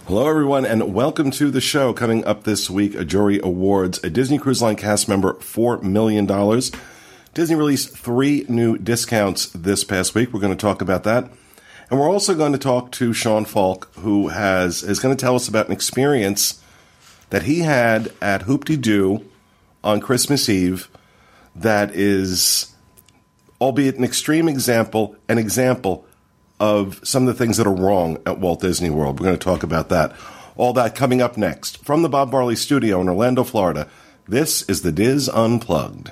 Hello, everyone, and welcome to the show. Coming up this week, a jury awards a Disney Cruise Line cast member $4 million. Disney released 3 new discounts this past week. We're going to talk about that. And we're also going to talk to Sean Falk, who is going to tell us about an experience that he had at Hoop-de-Doo on Christmas Eve that is, albeit an extreme example, an example of some of the things that are wrong at Walt Disney World. We're going to talk about that. All that coming up next. From the Bob Barley Studio in Orlando, Florida, this is the Diz Unplugged.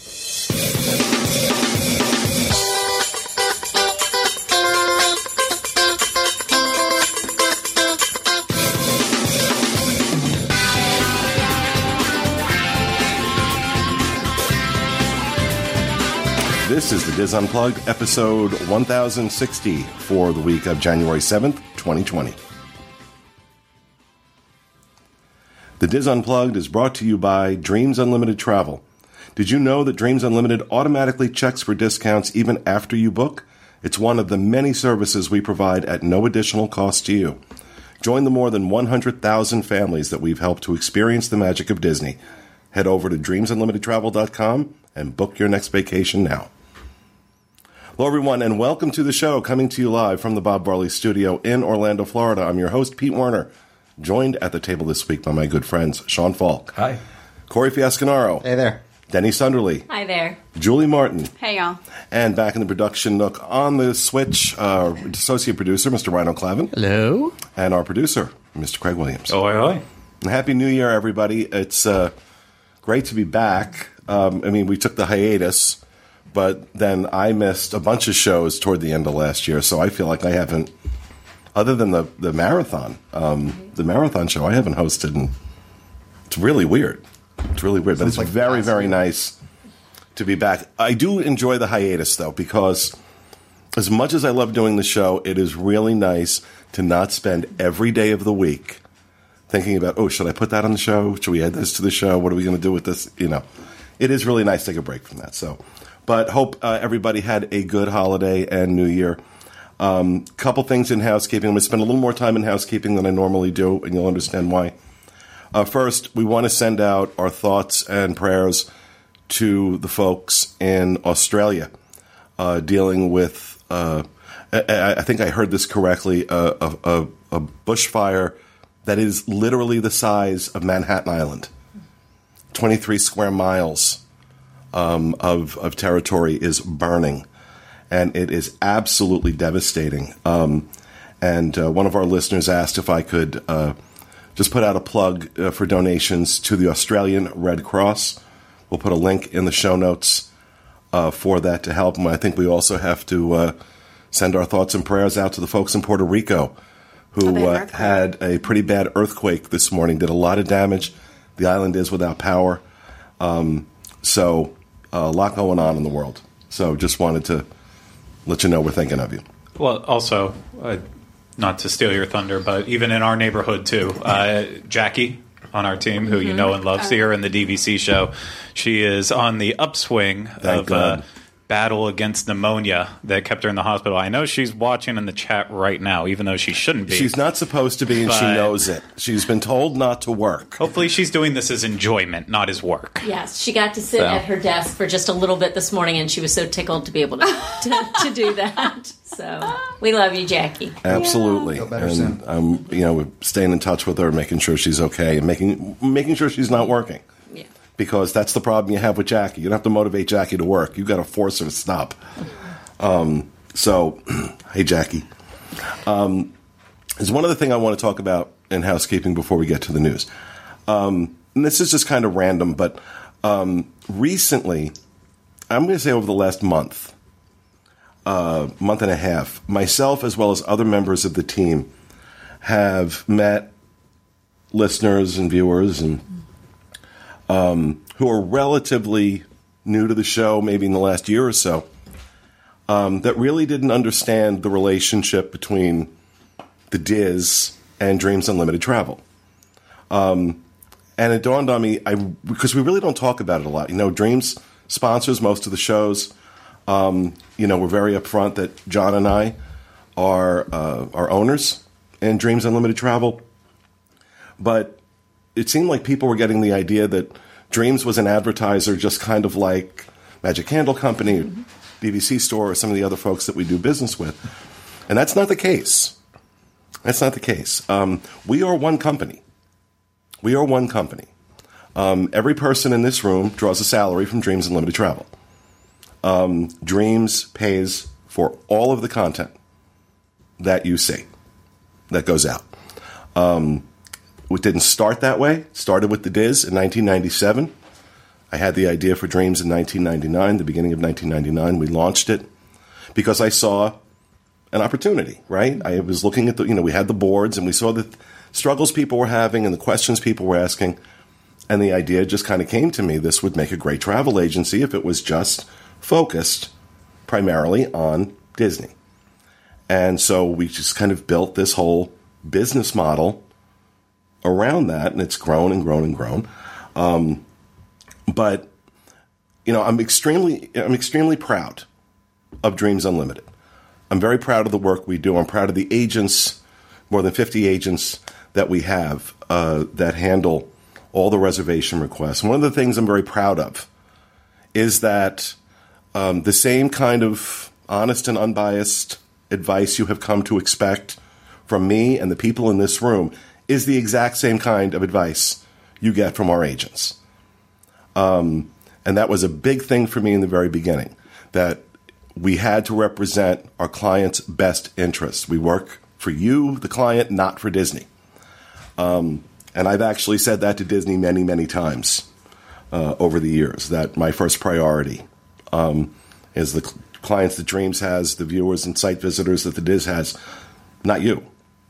This is the Diz Unplugged, episode 1060 for the week of January 7th, 2020. The Diz Unplugged is brought to you by Dreams Unlimited Travel. Did you know that Dreams Unlimited automatically checks for discounts even after you book? It's one of the many services we provide at no additional cost to you. Join the more than 100,000 families that we've helped to experience the magic of Disney. Head over to dreamsunlimitedtravel.com and book your next vacation now. Hello, everyone, and welcome to the show, coming to you live from the Bob Barley Studio in Orlando, Florida. I'm your host, Pete Werner, joined at the table this week by my good friends, Sean Falk. Hi. Corey Fiasconaro. Hey there. Denny Sunderly. Hi there. Julie Martin. Hey, y'all. And back in the production nook on the switch, associate producer, Mr. Rhino Clavin. Hello. And our producer, Mr. Craig Williams. Ahoy. And Happy New Year, everybody. It's great to be back. We took the hiatus, but then I missed a bunch of shows toward the end of last year, so I feel like I haven't, other than the marathon show, I haven't hosted, and it's really weird. It's really weird, but it's like very, very nice to be back. I do enjoy the hiatus, though, because as much as I love doing the show, it is really nice to not spend every day of the week thinking about, oh, should I put that on the show? Should we add this to the show? What are we going to do with this? It is really nice to take a break from that. But hope everybody had a good holiday and New Year. Couple things in housekeeping. I'm going to spend a little more time in housekeeping than I normally do, and you'll understand why. First, we want to send out our thoughts and prayers to the folks in Australia dealing with, I think I heard this correctly, a bushfire that is literally the size of Manhattan Island. 23 square miles of territory is burning, and it is absolutely devastating. And one of our listeners asked if I could just put out a plug for donations to the Australian Red Cross. We'll put a link in the show notes for that to help them. I think we also have to send our thoughts and prayers out to the folks in Puerto Rico who had a pretty bad earthquake this morning, did a lot of damage. The island is without power. So a lot going on in the world. So just wanted to let you know we're thinking of you. Well, also, not to steal your thunder, but even in our neighborhood, too, Jackie on our team, who you know and love, see her in the DVC show. She is on the upswing of battle against pneumonia that kept her in the hospital. I know she's watching in the chat right now, even though she shouldn't be. She's not supposed to be, and she knows it. She's been told not to work. Hopefully she's doing this as enjoyment, not as work. Yes, she got to sit at her desk for just a little bit this morning, and she was so tickled to be able to do that. So we love you, Jackie. Absolutely. Yeah. And we're staying in touch with her, making sure she's okay, and making sure she's not working. Yeah. Because that's the problem you have with Jackie. You don't have to motivate Jackie to work. You've got to force her to stop. So, hey, Jackie. There's one other thing I want to talk about in housekeeping before we get to the news. And this is just kind of random, but recently, I'm going to say over the last month and a half, myself as well as other members of the team have met listeners and viewers and who are relatively new to the show, maybe in the last year or so, that really didn't understand the relationship between the Diz and Dreams Unlimited Travel. And it dawned on me, because we really don't talk about it a lot. Dreams sponsors most of the shows. We're very upfront that John and I are owners in Dreams Unlimited Travel. But it seemed like people were getting the idea that Dreams was an advertiser, just kind of like Magic Candle Company, or BBC Store, or some of the other folks that we do business with. And that's not the case. That's not the case. We are one company. We are one company. Every person in this room draws a salary from Dreams Unlimited Travel. Dreams pays for all of the content that you see that goes out. It didn't start that way. It started with the Diz in 1997. I had the idea for Dreams in 1999, the beginning of 1999. We launched it because I saw an opportunity, right? I was looking at we had the boards, and we saw the struggles people were having and the questions people were asking. And the idea just kind of came to me. This would make a great travel agency if it was just focused primarily on Disney. And so we just kind of built this whole business model around that, and it's grown and grown and grown. But I'm extremely proud of Dreams Unlimited. I'm very proud of the work we do. I'm proud of the agents, more than 50 agents that we have that handle all the reservation requests. One of the things I'm very proud of is that the same kind of honest and unbiased advice you have come to expect from me and the people in this room is the exact same kind of advice you get from our agents. And that was a big thing for me in the very beginning, that we had to represent our client's best interests. We work for you, the client, not for Disney. And I've actually said that to Disney many, many times over the years, that my first priority is the clients that Dreams has, the viewers and site visitors that the Diz has, not you.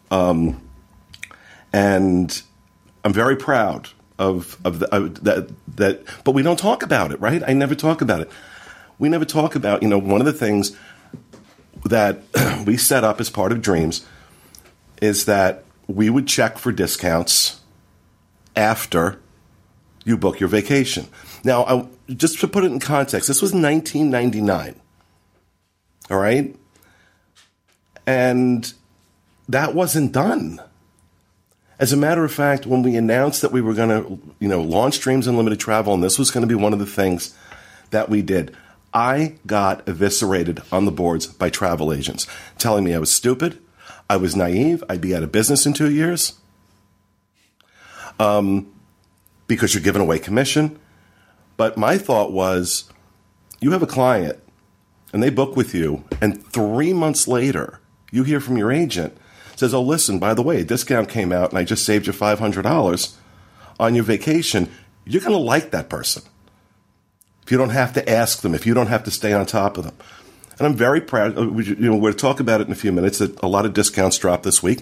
And I'm very proud of that, but we don't talk about it, right? I never talk about it. We never talk about, one of the things that we set up as part of Dreams is that we would check for discounts after you book your vacation. Now, just to put it in context, this was 1999, all right? And that wasn't done. As a matter of fact, when we announced that we were going to, launch Dreams Unlimited Travel, and this was going to be one of the things that we did, I got eviscerated on the boards by travel agents, telling me I was stupid, I was naive, I'd be out of business in 2 years, because you're giving away commission. But my thought was, you have a client, and they book with you, and 3 months later, you hear from your agent, says, oh, listen, by the way, a discount came out and I just saved you $500 on your vacation. You're going to like that person if you don't have to ask them, if you don't have to stay on top of them. And I'm very proud. We're going to talk about it in a few minutes, that a lot of discounts dropped this week.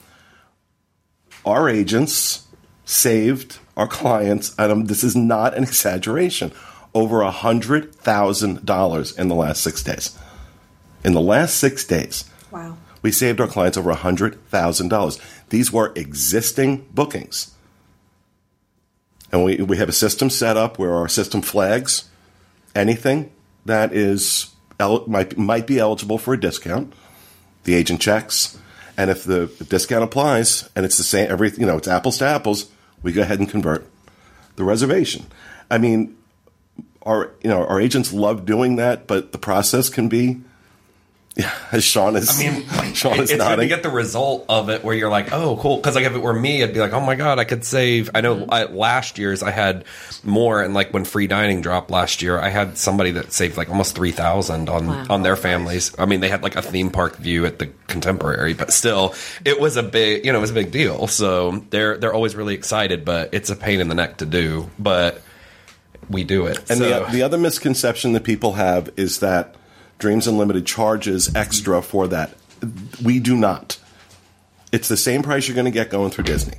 Our agents saved our clients, and this is not an exaggeration, over $100,000 in the last 6 days. In the last 6 days. Wow. We saved our clients over $100,000. These were existing bookings. And we have a system set up where our system flags anything that is might be eligible for a discount. The agent checks, and if the discount applies and it's the same, it's apples to apples, we go ahead and convert the reservation. I mean, our agents love doing that, but the process can be. Yeah, as Sean is. Sean is it's nodding. good to get the result of it where you're like, oh, cool. Because if it were me, I'd be like, oh my god, I could save. I know last year's I had more, and when free dining dropped last year, I had somebody that saved almost $3,000 on their families. I mean, they had a theme park view at the Contemporary, but still, it was a big deal. So they're always really excited, but it's a pain in the neck to do. But we do it. And the other misconception that people have is that Dreams Unlimited charges extra for that. We do not. It's the same price you're going to get going through Disney.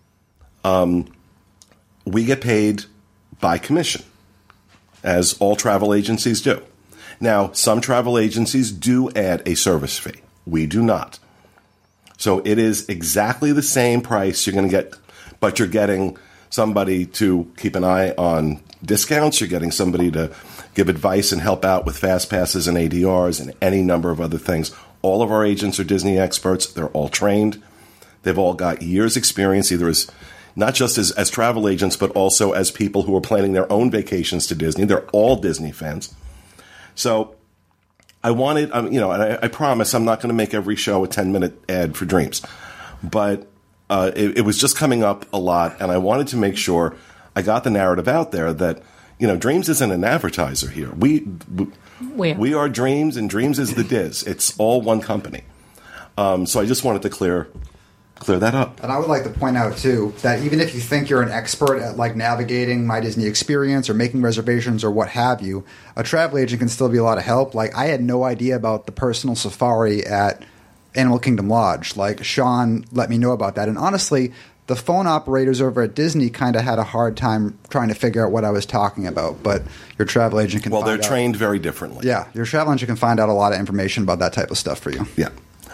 We get paid by commission, as all travel agencies do. Now, some travel agencies do add a service fee. We do not. So it is exactly the same price you're going to get, but you're getting somebody to keep an eye on discounts. You're getting somebody to give advice and help out with fast passes and ADRs and any number of other things. All of our agents are Disney experts. They're all trained. They've all got years experience, either as not just as travel agents, but also as people who are planning their own vacations to Disney. They're all Disney fans. So I wanted, and I promise I'm not going to make every show a 10-minute ad for Dreams. But it was just coming up a lot, and I wanted to make sure I got the narrative out there that, Dreams isn't an advertiser here. We are Dreams, and Dreams is the Diz. It's all one company. So I just wanted to clear that up. And I would like to point out, too, that even if you think you're an expert at, navigating My Disney Experience or making reservations or what have you, a travel agent can still be a lot of help. I had no idea about the personal safari at Animal Kingdom Lodge. Sean let me know about that. And honestly, the phone operators over at Disney kind of had a hard time trying to figure out what I was talking about. But your travel agent can Well, they're trained very differently. Yeah, your travel agent can find out a lot of information about that type of stuff for you. Yeah.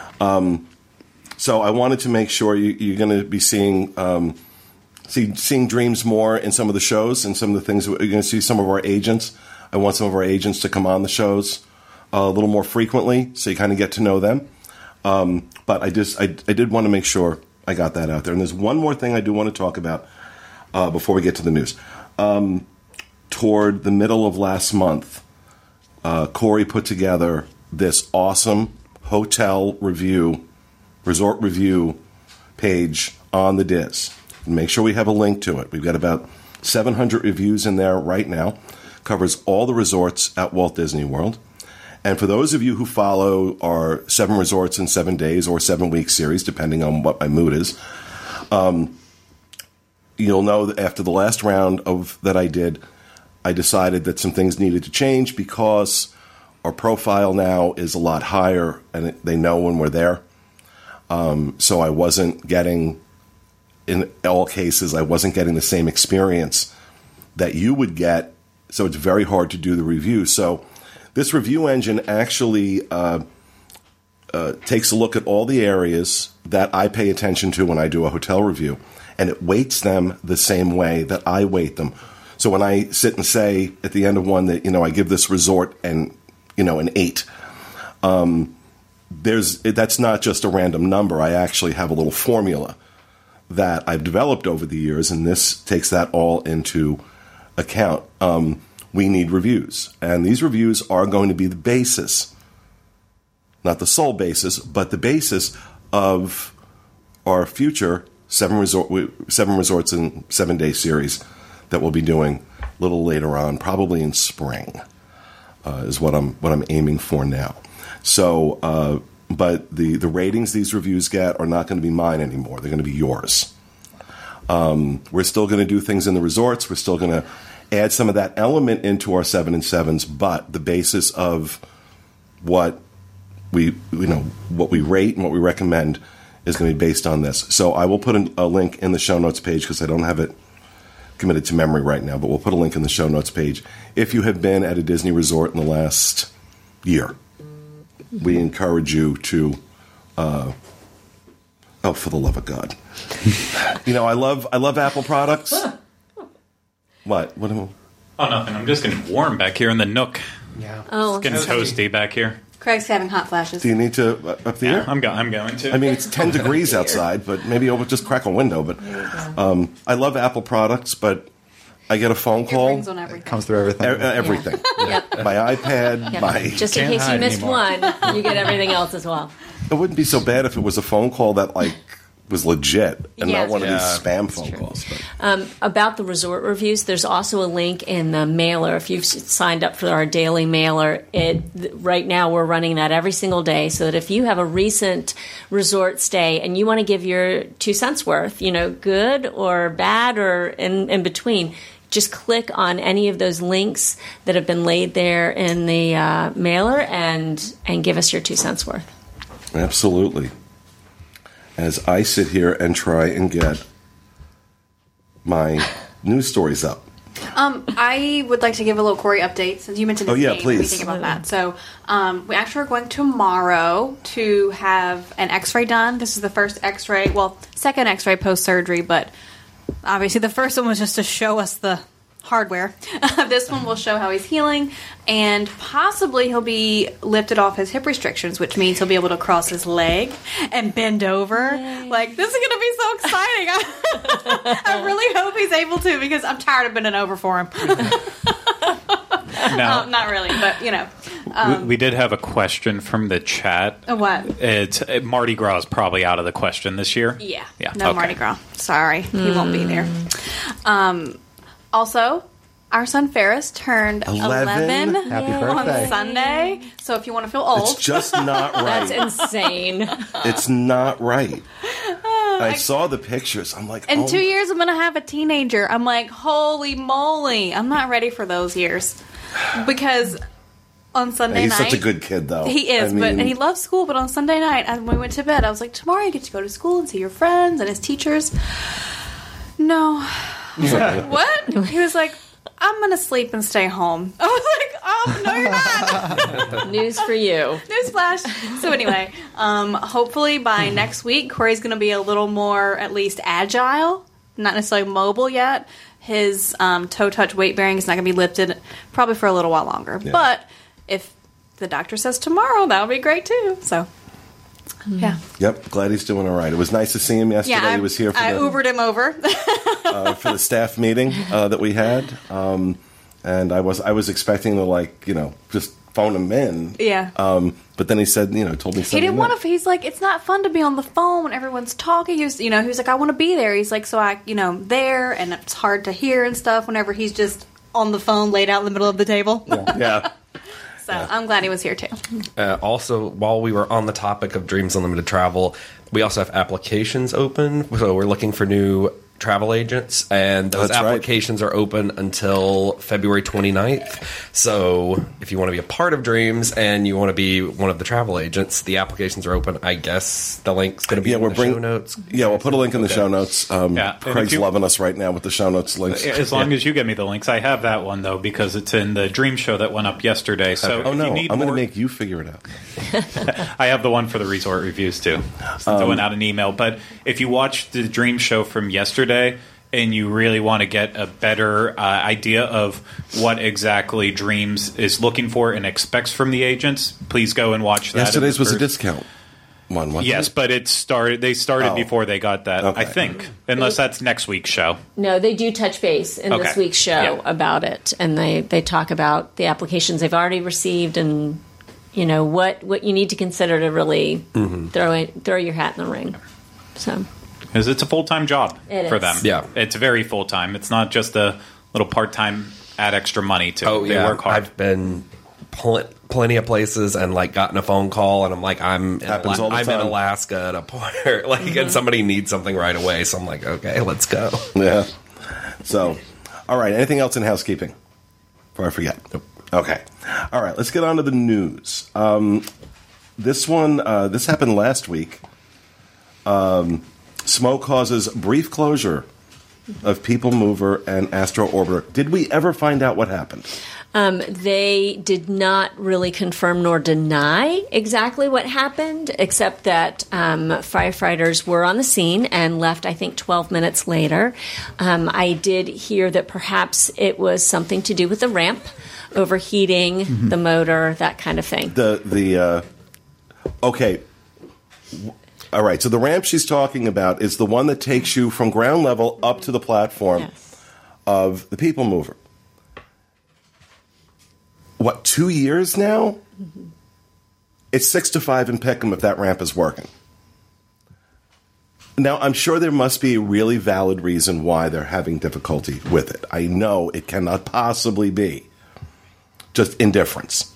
So I wanted to make sure you're going to be seeing Dreams more in some of the shows and some of the things. You're going to see some of our agents. I want some of our agents to come on the shows a little more frequently, so you kind of get to know them. But I did want to make sure I got that out there. And there's one more thing I do want to talk about before we get to the news. Toward the middle of last month, Corey put together this awesome resort review page on the Diz. Make sure we have a link to it. We've got about 700 reviews in there right now. Covers all the resorts at Walt Disney World. And for those of you who follow our 7 Resorts in 7 Days or 7-week series, depending on what my mood is, you'll know that after the last round that I did, I decided that some things needed to change because our profile now is a lot higher and they know when we're there. So I wasn't getting, in all cases, the same experience that you would get. So it's very hard to do the review. So this review engine actually takes a look at all the areas that I pay attention to when I do a hotel review, and it weights them the same way that I weight them. So when I sit and say at the end of one that, I give this resort an 8, that's not just a random number. I actually have a little formula that I've developed over the years, and this takes that all into account. We need reviews, and these reviews are going to be the basis, not the sole basis, but the basis of our future 7 Resorts in 7 Day series that we'll be doing a little later on, probably in spring, is what I'm aiming for now. So, but the ratings these reviews get are not going to be mine anymore. They're going to be yours. We're still going to do things in the resorts. We're still going to add some of that element into our 7 and 7s, but the basis of what we rate and what we recommend is going to be based on this. So I will put a link in the show notes page because I don't have it committed to memory right now, but we'll put a link in the show notes page. If you have been at a Disney resort in the last year, we encourage you to, for the love of God. I love Apple products. What? Oh, nothing. I'm just getting warm back here in the nook. Yeah. Oh, it's getting toasty back here. Craig's having hot flashes. Do you need to up the air? I'm going to. I mean, it's 10 degrees outside, but maybe I'll just crack a window. But I love Apple products, but I get a phone call. It rings on everything. Comes through everything. Everything. Yep. My iPad, Yep. my... Just in case you missed one, you get everything else as well. It wouldn't be so bad if it was a phone call that, was legit and not one of these spam phone calls. But. About the resort reviews, there's also a link in the mailer. If you've signed up for our daily mailer, right now we're running that every single day, so that if you have a recent resort stay and you want to give your 2 cents worth, good or bad or in between, just click on any of those links that have been laid there in the mailer and give us your 2 cents worth. Absolutely. As I sit here and try and get my news stories up. I would like to give a little Corey update since you mentioned this game. Please. What do you think about that? So we actually are going tomorrow to have an x-ray done. This is the first second x-ray post-surgery, but obviously the first one was just to show us the hardware. This one will show how he's healing, and possibly he'll be lifted off his hip restrictions, which means he'll be able to cross his leg and bend over. Yay. Like, this is going to be so exciting. I really hope he's able to, because I'm tired of bending over for him. Now, Not really, but you know. we did have a question from the chat. What? It's Mardi Gras is probably out of the question this year. Yeah. Yeah. No okay. Mardi Gras. Sorry. He won't be there. Also, our son Ferris turned 11 Happy on birthday. Sunday. So if you want to feel old, It's just not right. That's insane. It's not right. I saw the pictures. I'm like, in oh 2 years I'm going to have a teenager. I'm like, holy moly. I'm not ready for those years. Because on Sunday he's night... such a good kid, though. He is, and he loves school. But on Sunday night, when we went to bed, I was like, tomorrow you get to go to school and see your friends and his teachers. No. I was like, what? He was like, I'm going to sleep and stay home. I was like, oh, no, you're not. News for you. Newsflash. So anyway, hopefully by next week, Corey's going to be a little more, at least, agile. Not necessarily mobile yet. His toe touch weight bearing is not going to be lifted probably for a little while longer. Yeah. But if the doctor says tomorrow, that would be great too. So, yeah. Yep, glad he's doing all right. It was nice to see him yesterday. Yeah, He was here for I Ubered him over. for the staff meeting that we had, and I was expecting to just phone him in. Yeah. But then he said, told me He something. didn't want to. He's like, it's not fun to be on the phone when everyone's talking. He was like, I want to be there. He's like, so I, there, and it's hard to hear and stuff whenever he's just on the phone, laid out in the middle of the table. Yeah. So I'm glad he was here too. Also, while we were on the topic of Dreams Unlimited Travel, we also have applications open. So we're looking for new travel agents, and those That's right. applications are open until February 29th. So if you want to be a part of Dreams and you want to be one of the travel agents, the applications are open. I guess the link's going to be in the show notes. Yeah, we'll put a link in the show notes. Yeah. And Craig's if you- loving us right now with the show notes links. As long as you get me the links. I have that one, though, because it's in the Dream Show that went up yesterday. So Oh if no, you need I'm going to more, make you figure it out. I have the one for the resort reviews, too. Since I went out an email. But if you watched the Dream Show from yesterday and you really want to get a better idea of what exactly Dreams is looking for and expects from the agents, please go and watch that. Yesterday's was a First- discount one, wasn't Yes, it? but they started Oh. before they got that, Okay. I think. Unless that's next week's show. No, they do touch base in this Okay. week's show Yeah. about it, and they talk about the applications they've already received and what you need to consider to really throw your hat in the ring. So Because it's a full-time job It for is. them. Yeah. It's very full-time. It's not just a little part-time, add extra money to. Oh, They yeah. work hard. I've been plenty of places and gotten a phone call, and I'm like, I'm in Happens all the in time. Alaska at a port, and somebody needs something right away. So I'm like, okay, let's go. Yeah. So, all right. Anything else in housekeeping? Before I forget. Nope. Okay. All right. Let's get on to the news. This happened last week. Smoke causes brief closure of People Mover and Astro Orbiter. Did we ever find out what happened? they did not really confirm nor deny exactly what happened, except that firefighters were on the scene and left, I think, 12 minutes later. I did hear that perhaps it was something to do with the ramp, overheating, the motor, that kind of thing. Okay. All right. So the ramp she's talking about is the one that takes you from ground level up to the platform Yes. of the People Mover. What, 2 years now? It's 6 to 5 in Peckham if that ramp is working. Now, I'm sure there must be a really valid reason why they're having difficulty with it. I know it cannot possibly be just indifference.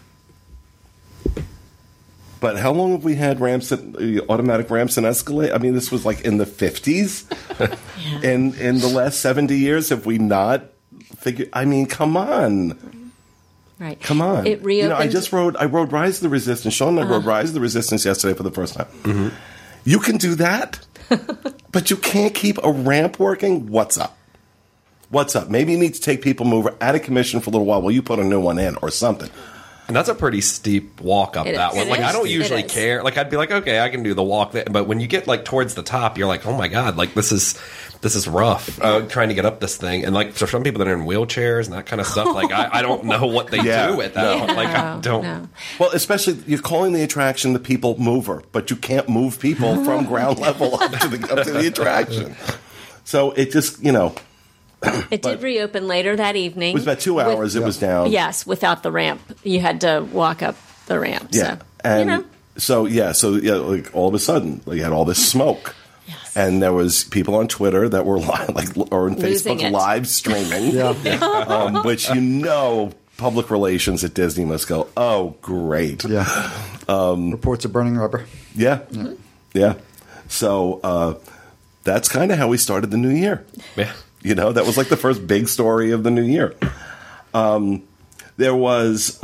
But how long have we had ramps, automatic ramps and escalate? I mean, this was like in the 50s. Yeah. In the last 70 years, have we not figured? I mean, come on. Right. Come on. It reopened. I rode Rise of the Resistance. Sean and I rode Rise of the Resistance yesterday for the first time. Mm-hmm. You can do that, but you can't keep a ramp working? What's up? What's up? Maybe you need to take People Mover out of commission for a little while you put a new one in or something. And that's a pretty steep walk up It that is. one. It Like, I is. don't usually It is. care. Like, I'd be like, okay, I can do the walk. But when you get, like, towards the top, you're like, oh, my God, like, this is rough, trying to get up this thing. And, like, for some people that are in wheelchairs and that kind of stuff, like, I don't know what they Yeah. do at that point. Like, I don't. No. Well, especially you're calling the attraction the people mover, but you can't move people from ground level up to the attraction. So it just, It did reopen later that evening. it was about 2 hours it was down. Yes, without the ramp. You had to walk up the ramp. Yeah. So, And so like all of a sudden, you had all this smoke. Yes. And there was people on Twitter that were or on Losing Facebook it. live streaming, which public relations at Disney must go, oh, great. Yeah. Reports of burning rubber. Yeah. Yeah. So that's kind of how we started the new year. Yeah. That was like the first big story of the new year. There was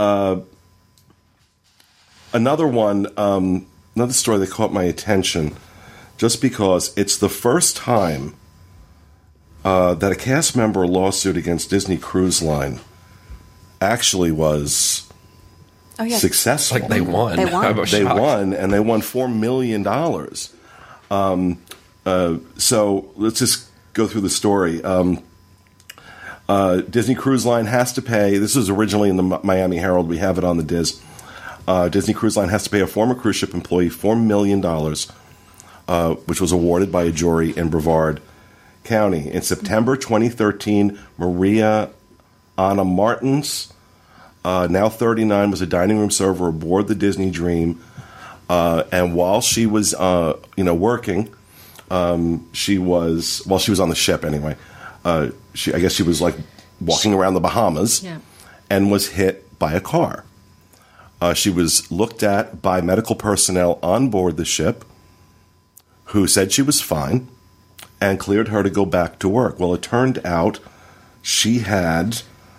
another one, another story that caught my attention just because it's the first time that a cast member lawsuit against Disney Cruise Line actually was successful. Like, they won. They won. I was They shocked. won, and they won $4 million. So let's just go through the story. Disney Cruise Line has to pay. This was originally in the Miami Herald. We have it on the Diz. Disney Cruise Line has to pay a former cruise ship employee $4 million, which was awarded by a jury in Brevard County. In September 2013, Maria Anna Martins, now 39, was a dining room server aboard the Disney Dream. And while she was, working, she was on the ship anyway. I guess she was like walking around the Bahamas, and was hit by a car. She was looked at by medical personnel on board the ship, who said she was fine and cleared her to go back to work. Well, it turned out she had,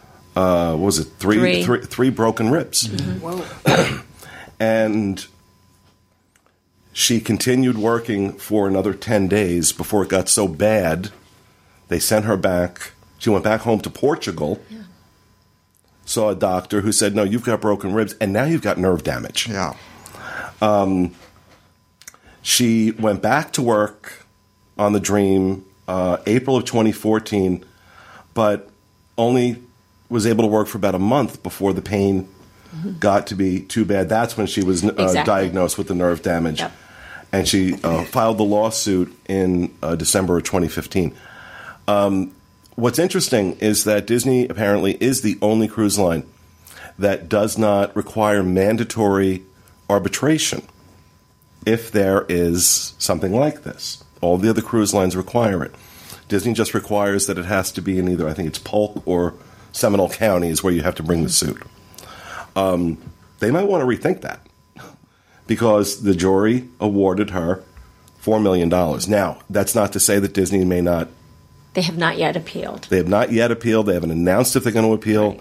three broken ribs. Whoa. And she continued working for another 10 days before it got so bad, they sent her back. She went back home to Portugal, saw a doctor who said, no, you've got broken ribs, and now you've got nerve damage. Yeah. She went back to work on the Dream April of 2014, but only was able to work for about a month before the pain got to be too bad. That's when she was diagnosed with the nerve damage. Yep. And she filed the lawsuit in December of 2015. What's interesting is that Disney apparently is the only cruise line that does not require mandatory arbitration if there is something like this. All the other cruise lines require it. Disney just requires that it has to be in either, I think it's Polk or Seminole counties where you have to bring the suit. They might want to rethink that because the jury awarded her $4 million. Now, that's not to say that Disney may not. They have not yet appealed. They have not yet appealed. They haven't announced if they're going to appeal.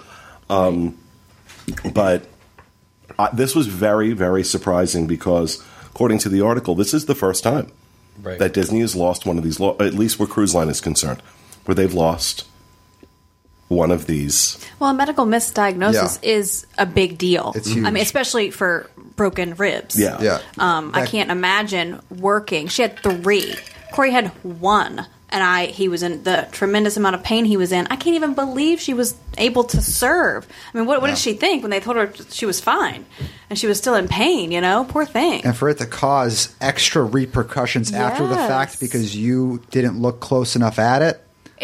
But this was very, very surprising because, according to the article, this is the first time that Disney has lost one of these, at least where Cruise Line is concerned, where they've lost one of these. Well, a medical misdiagnosis is a big deal. It's huge. I mean, especially for broken ribs. Yeah. I can't imagine working. She had 3. Corey had 1. And he was in the tremendous amount of pain he was in. I can't even believe she was able to serve. I mean, what did she think when they told her she was fine? And she was still in pain, Poor thing. And for it to cause extra repercussions after the fact because you didn't look close enough at it.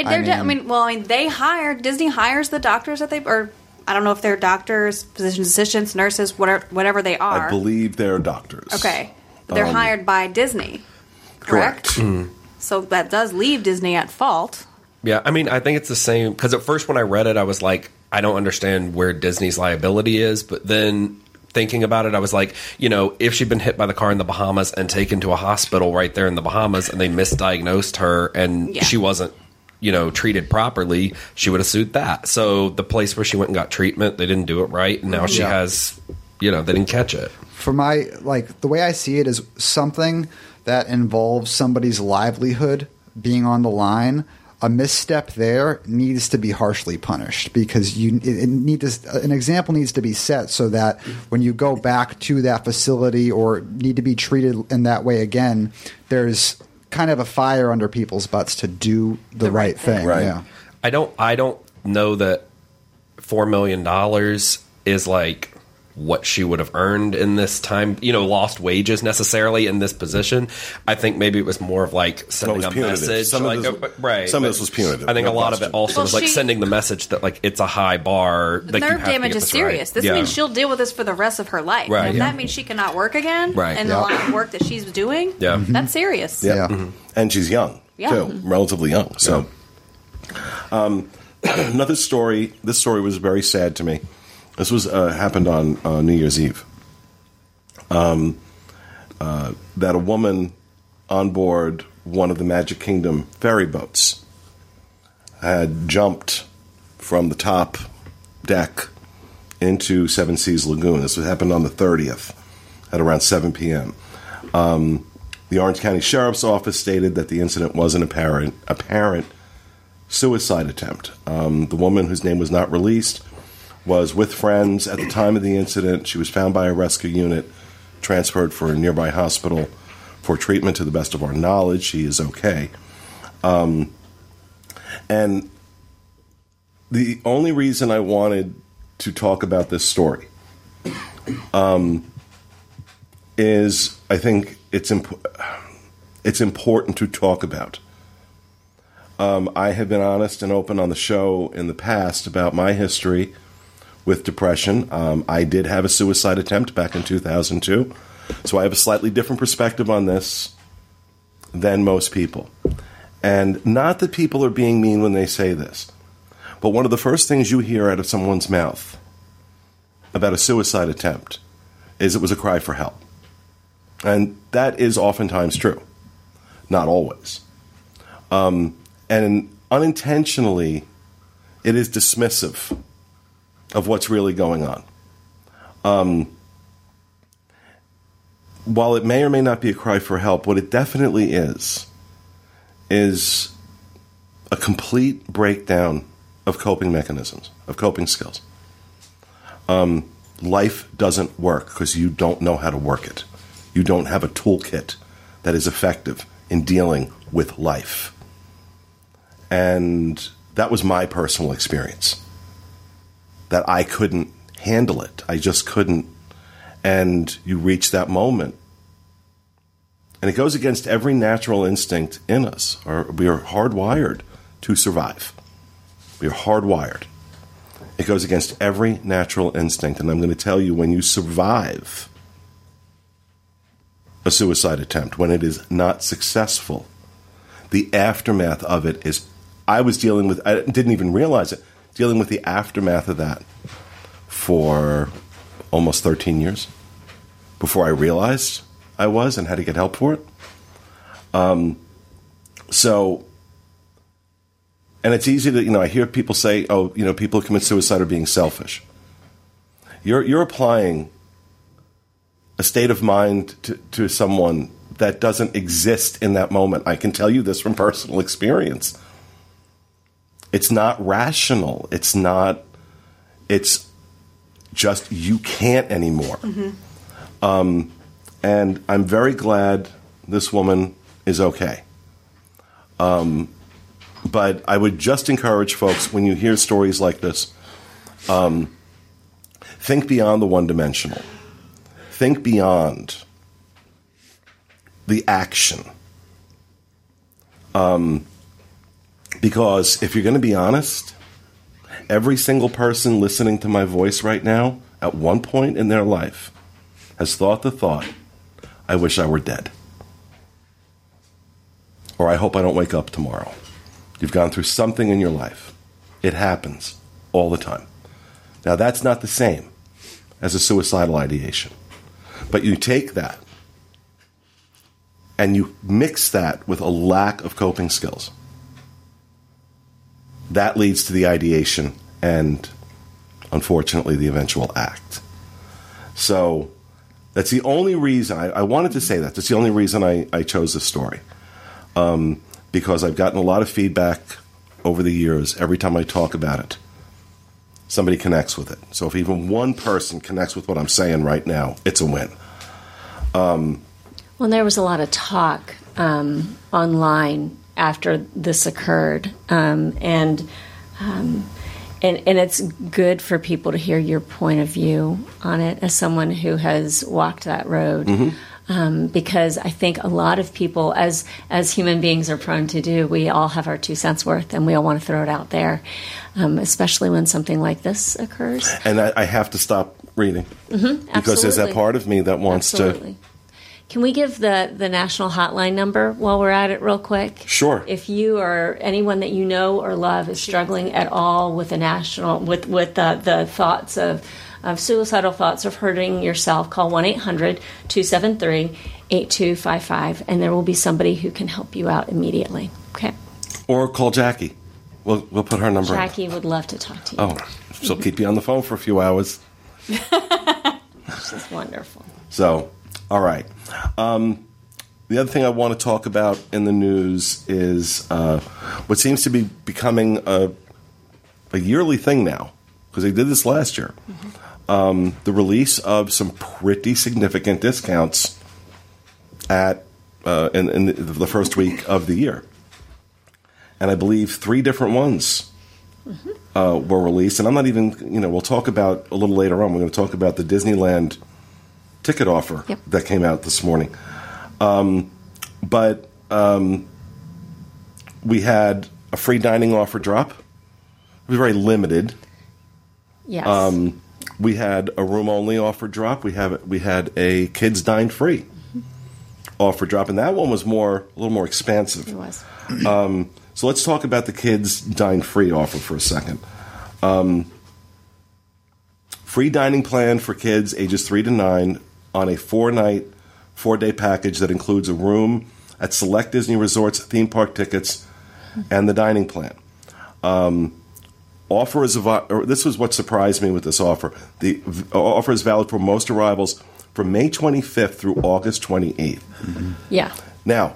Disney hires the doctors that or I don't know if they're doctors, physicians, assistants, nurses, whatever they are. I believe they're doctors. Okay. They're hired by Disney, correct? So that does leave Disney at fault. Yeah, I mean, I think it's the same. Because at first when I read it, I was like, I don't understand where Disney's liability is. But then thinking about it, I was like, if she'd been hit by the car in the Bahamas and taken to a hospital right there in the Bahamas and they misdiagnosed her and she wasn't, treated properly, she would have sued that. So the place where she went and got treatment, they didn't do it right. And now she has, they didn't catch it. For the way I see it is something that involves somebody's livelihood being on the line. a misstep there needs to be harshly punished, because an example needs to be set so that when you go back to that facility or need to be treated in that way again, there's kind of a fire under people's butts to do the right thing. Right. Yeah. I don't know that $4 million is like what she would have earned in this time, lost wages necessarily in this position. I think maybe it was more of like sending a punitive. message. Some of this was punitive. I think no a lot question. of it also was like sending the message that like it's a high bar. The nerve damage is serious. Right. This means she'll deal with this for the rest of her life. Right. And if that means she cannot work again, Right. and the line of work that she's doing, that's serious. Yeah. And she's young, too, relatively young. So, another story. This story was very sad to me. This was happened on New Year's Eve. That a woman on board one of the Magic Kingdom ferry boats had jumped from the top deck into Seven Seas Lagoon. This happened on the 30th at around 7 p.m. The Orange County Sheriff's Office stated that the incident was an apparent suicide attempt. The woman, whose name was not released, was with friends at the time of the incident. She was found by a rescue unit, transferred for a nearby hospital for treatment. To the best of our knowledge, she is okay. And the only reason I wanted to talk about this story is I think it's important to talk about. I have been honest and open on the show in the past about my history with depression. I did have a suicide attempt back in 2002, so I have a slightly different perspective on this than most people. And not that people are being mean when they say this, but one of the first things you hear out of someone's mouth about a suicide attempt is it was a cry for help. And that is oftentimes true. Not always. And unintentionally, it is dismissive of what's really going on. While it may or may not be a cry for help, what it definitely is a complete breakdown of coping mechanisms, of coping skills. Life doesn't work because you don't know how to work it. You don't have a toolkit that is effective in dealing with life. And that was my personal experience. That I couldn't handle it. I just couldn't. And you reach that moment. And it goes against every natural instinct in us. We are hardwired to survive. We are hardwired. It goes against every natural instinct. And I'm going to tell you, when you survive a suicide attempt, when it is not successful, the aftermath of it is, I didn't even realize it, dealing with the aftermath of that for almost 13 years before I realized I was and had to get help for it. And it's easy to, I hear people say, people who commit suicide are being selfish. You're applying a state of mind to someone that doesn't exist in that moment. I can tell you this from personal experience. It's not rational. It's just you can't anymore. Mm-hmm. And I'm very glad this woman is okay. But I would just encourage folks, when you hear stories like this, think beyond the one-dimensional. Think beyond the action. Because if you're going to be honest, every single person listening to my voice right now, at one point in their life, has thought the thought, I wish I were dead. Or I hope I don't wake up tomorrow. You've gone through something in your life. It happens all the time. Now, that's not the same as a suicidal ideation. But you take that and you mix that with a lack of coping skills. That leads to the ideation and, unfortunately, the eventual act. So that's the only reason I wanted to say that. That's the only reason I chose this story. Because I've gotten a lot of feedback over the years, every time I talk about it, somebody connects with it. So if even one person connects with what I'm saying right now, it's a win. Well, there was a lot of talk online after this occurred, and it's good for people to hear your point of view on it as someone who has walked that road. Because I think a lot of people, as human beings are prone to do, we all have our 2 cents worth, and we all want to throw it out there, especially when something like this occurs. And I have to stop reading because there's that part of me that wants to. Can we give the national hotline number while we're at it real quick? Sure. If you or anyone that you know or love is struggling at all with the thoughts of suicidal thoughts of hurting yourself, call 1-800-273-8255, and there will be somebody who can help you out immediately. Okay. Or call Jackie. We'll put her number. Jackie would love to talk to you. Oh, she'll keep you on the phone for a few hours. She's wonderful. So, all right. The other thing I want to talk about in the news is what seems to be becoming a yearly thing now, because they did this last year. The release of some pretty significant discounts at in the first week of the year. And I believe 3 different ones were released. And I'm not even, we'll talk about a little later on. We're going to talk about the Disneyland ticket offer that came out this morning. But we had a free dining offer drop. It was very limited. Yes. We had a room-only offer drop. We had a kids dine free offer drop, and that one was a little more expansive. It was. So let's talk about the kids dine free offer for a second. Free dining plan for kids ages 3 to 9 on a 4-night, 4-day package that includes a room at select Disney resorts, theme park tickets, and the dining plan. Offer is this was what surprised me with this offer. The offer is valid for most arrivals from May 25th through August 28th. Yeah. Now,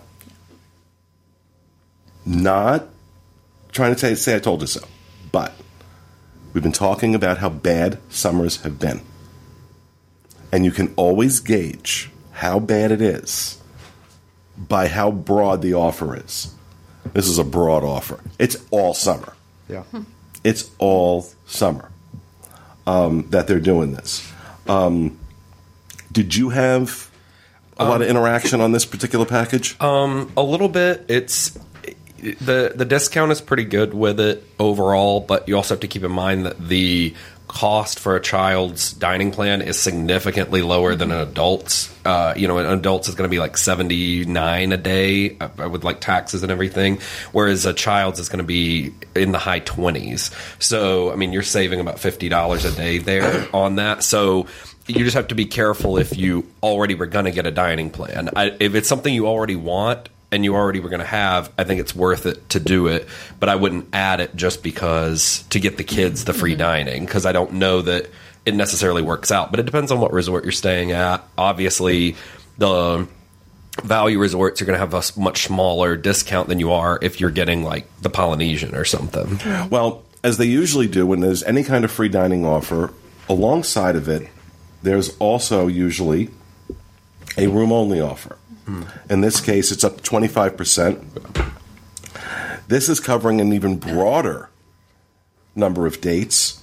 not trying to say I told you so, but we've been talking about how bad summers have been. And you can always gauge how bad it is by how broad the offer is. This is a broad offer. It's all summer. Yeah. It's all summer that they're doing this. Did you have a lot of interaction on this particular package? A little bit. It's the discount is pretty good with it overall, but you also have to keep in mind that the cost for a child's dining plan is significantly lower than an adult's. An adult's is going to be like $79 a day with like taxes and everything, whereas a child's is going to be in the high 20s. So, I mean, you're saving about $50 a day there on that. So you just have to be careful if you already were going to get a dining plan. If it's something you already want and you already were going to have, I think it's worth it to do it. But I wouldn't add it just because to get the kids the free dining, because I don't know that it necessarily works out. But it depends on what resort you're staying at. Obviously, the value resorts are going to have a much smaller discount than you are if you're getting like the Polynesian or something. Well, as they usually do when there's any kind of free dining offer, alongside of it, there's also usually a room-only offer. In this case, it's up to 25%. This is covering an even broader number of dates.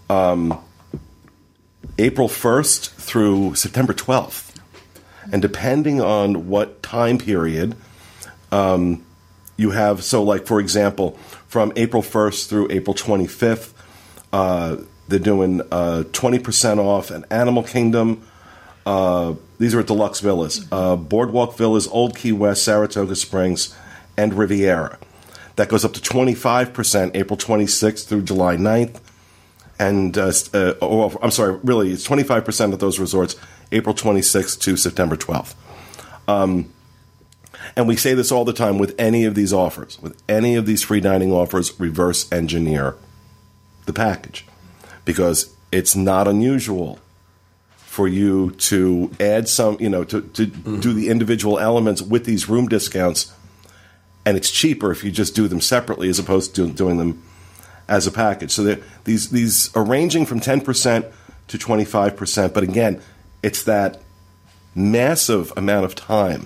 April 1st through September 12th. And depending on what time period you have, so like, for example, from April 1st through April 25th, they're doing 20% off at Animal Kingdom. These are at deluxe villas. Boardwalk Villas, Old Key West, Saratoga Springs, and Riviera. That goes up to 25% April 26th through July 9th. And, I'm sorry, really, it's 25% of those resorts, April 26th to September 12th. And we say this all the time with any of these offers. With any of these free dining offers, reverse engineer the package. Because it's not unusual for you to add some, to do the individual elements with these room discounts and it's cheaper if you just do them separately as opposed to doing them as a package. So these are ranging from 10% to 25%, but again, it's that massive amount of time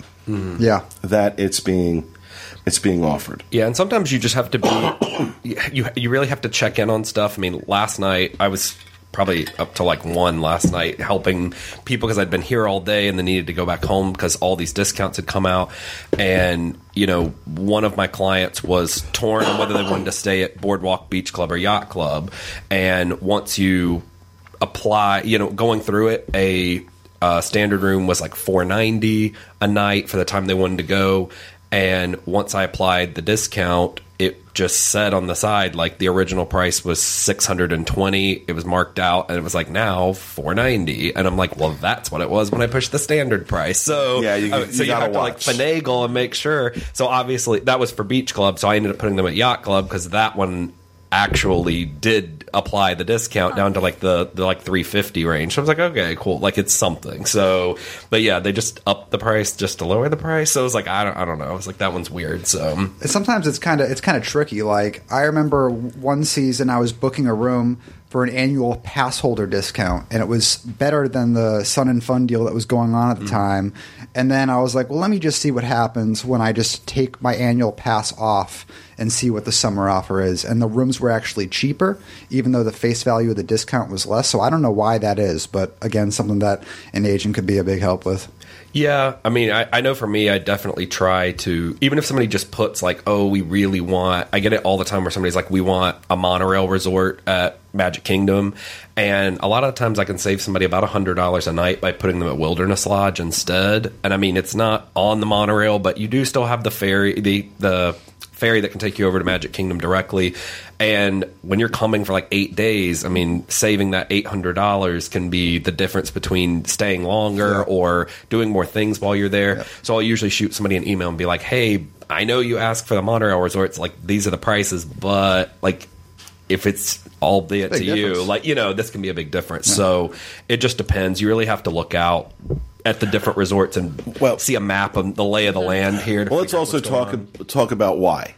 that it's being offered. Yeah, and sometimes you just have to be you really have to check in on stuff. I mean, last night I was probably up to like 1 last night helping people because I'd been here all day and then needed to go back home because all these discounts had come out. And, you know, one of my clients was torn on whether they wanted to stay at Boardwalk Beach Club or Yacht Club. And once you apply, you know, going through it, a standard room was like $490 a night for the time they wanted to go. And once I applied the discount, it just said on the side, like, the original price was $620. It was marked out, and it was like, now $490. And I'm like, well, that's what it was when I pushed the standard price. So yeah, you have gotta to like finagle and make sure. So obviously that was for Beach Club, so I ended up putting them at Yacht Club because that one actually did apply the discount down to like the like $350 range. So I was like, okay, cool, like it's something. So, but yeah, they just upped the price just to lower the price. So I was like, I don't know. I was like, that one's weird. So sometimes it's kind of tricky. Like, I remember one season I was booking a room for an annual pass holder discount, and it was better than the Sun and Fun deal that was going on at the time. And then I was like, well, let me just see what happens when I just take my annual pass off and see what the summer offer is. And the rooms were actually cheaper, even though the face value of the discount was less. So I don't know why that is, but again, something that an agent could be a big help with. Yeah, I mean, I know for me, I definitely try to, even if somebody just puts like, oh, we really want, I get it all the time where somebody's like, we want a monorail resort at Magic Kingdom. And a lot of times I can save somebody about $100 a night by putting them at Wilderness Lodge instead. And I mean, it's not on the monorail, but you do still have the ferry, the ferry that can take you over to Magic Kingdom directly. And when you're coming for like 8 days, I mean, saving that $800 can be the difference between staying longer or doing more things while you're there. So I'll usually shoot somebody an email and be like, hey, I know you asked for the monorail resorts, like these are the prices, but like if it's albeit to you, like, you know, this can be a big difference. So it just depends. You really have to look out at the different resorts and see a map of the lay of the land here. Well, let's also talk about why.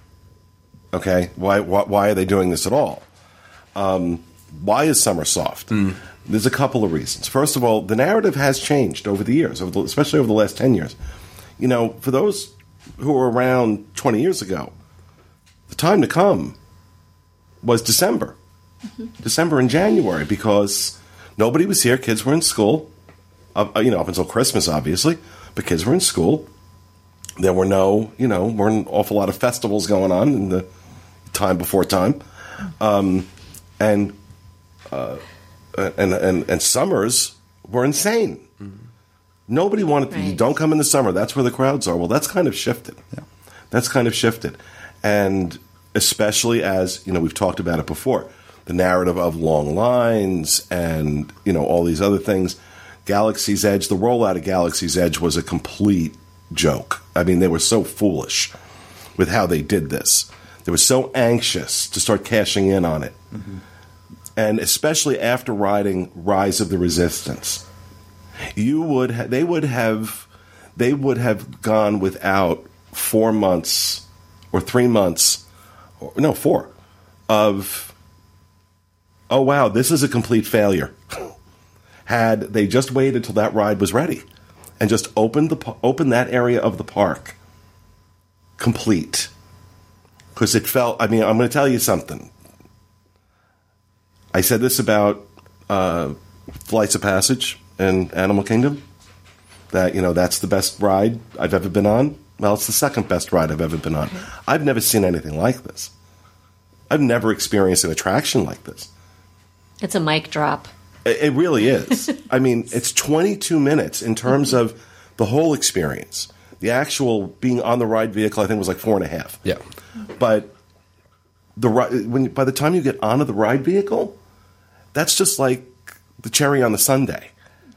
Okay, why are they doing this at all? Why is summer soft? There's a couple of reasons. First of all, the narrative has changed over the years, especially over the last 10 years. You know, for those who were around 20 years ago, the time to come was December. December and January, because nobody was here. Kids were in school, you know, up until Christmas, obviously, but kids were in school. There were weren't an awful lot of festivals going on in the time before time, and summers were insane. Nobody wanted to. Don't come in the summer. That's where the crowds are. Well, that's kind of shifted. That's kind of shifted, and especially as we've talked about it before, the narrative of long lines and all these other things. Galaxy's Edge, the rollout of Galaxy's Edge was a complete joke. I mean, they were so foolish with how they did this. They were so anxious to start cashing in on it. And especially after riding Rise of the Resistance, they would have gone without 4 months or 3 months, 4 of, oh wow, this is a complete failure. Had they just waited till that ride was ready and just open that area of the park complete. Because it felt, I mean, I'm going to tell you something. I said this about Flights of Passage and Animal Kingdom, that, that's the best ride I've ever been on. Well, it's the second best ride I've ever been on. I've never seen anything like this. I've never experienced an attraction like this. It's a mic drop. It really is. I mean, it's 22 minutes in terms of the whole experience. The actual being on the ride vehicle, I think, was like 4.5. Yeah. But by the time you get onto the ride vehicle, that's just like the cherry on the sundae.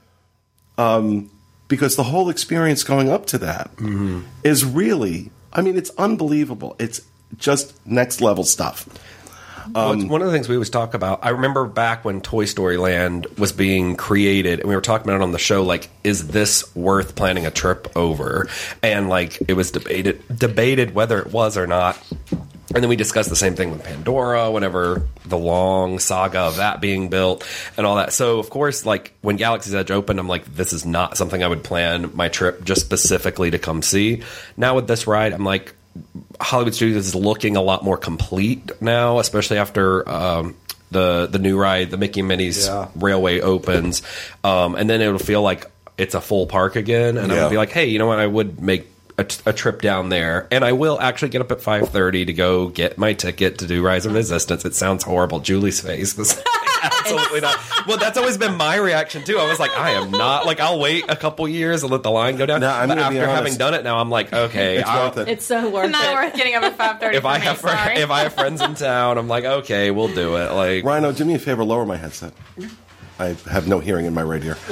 Because the whole experience going up to that is really, I mean, it's unbelievable. It's just next level stuff. Well, it's one of the things we always talk about. I remember back when Toy Story Land was being created, and we were talking about it on the show, like, is this worth planning a trip over? And, like, it was debated whether it was or not. And then we discussed the same thing with Pandora, whenever the long saga of that being built and all that. So, of course, like, when Galaxy's Edge opened, I'm like, this is not something I would plan my trip just specifically to come see. Now with this ride, I'm like, Hollywood Studios is looking a lot more complete now, especially after the new ride, the Mickey and Minnie's Railway opens. And then it'll feel like it's a full park again. And I would be like, hey, you know what? I would make a trip down there, and I will actually get up at 5:30 to go get my ticket to do Rise of Resistance. It sounds horrible. Julie's face was absolutely not. Well, that's always been my reaction too. I was like, I am not, like, I'll wait a couple years and let the line go down. No, I'm but gonna be after honest. having done it now, I'm like, okay, It's worth it. It's so worth Not it. worth getting up at 5:30. if I have friends in town, I'm like, okay, we'll do it. Like, Rhino, do me a favor, lower my headset. I have no hearing in my right ear.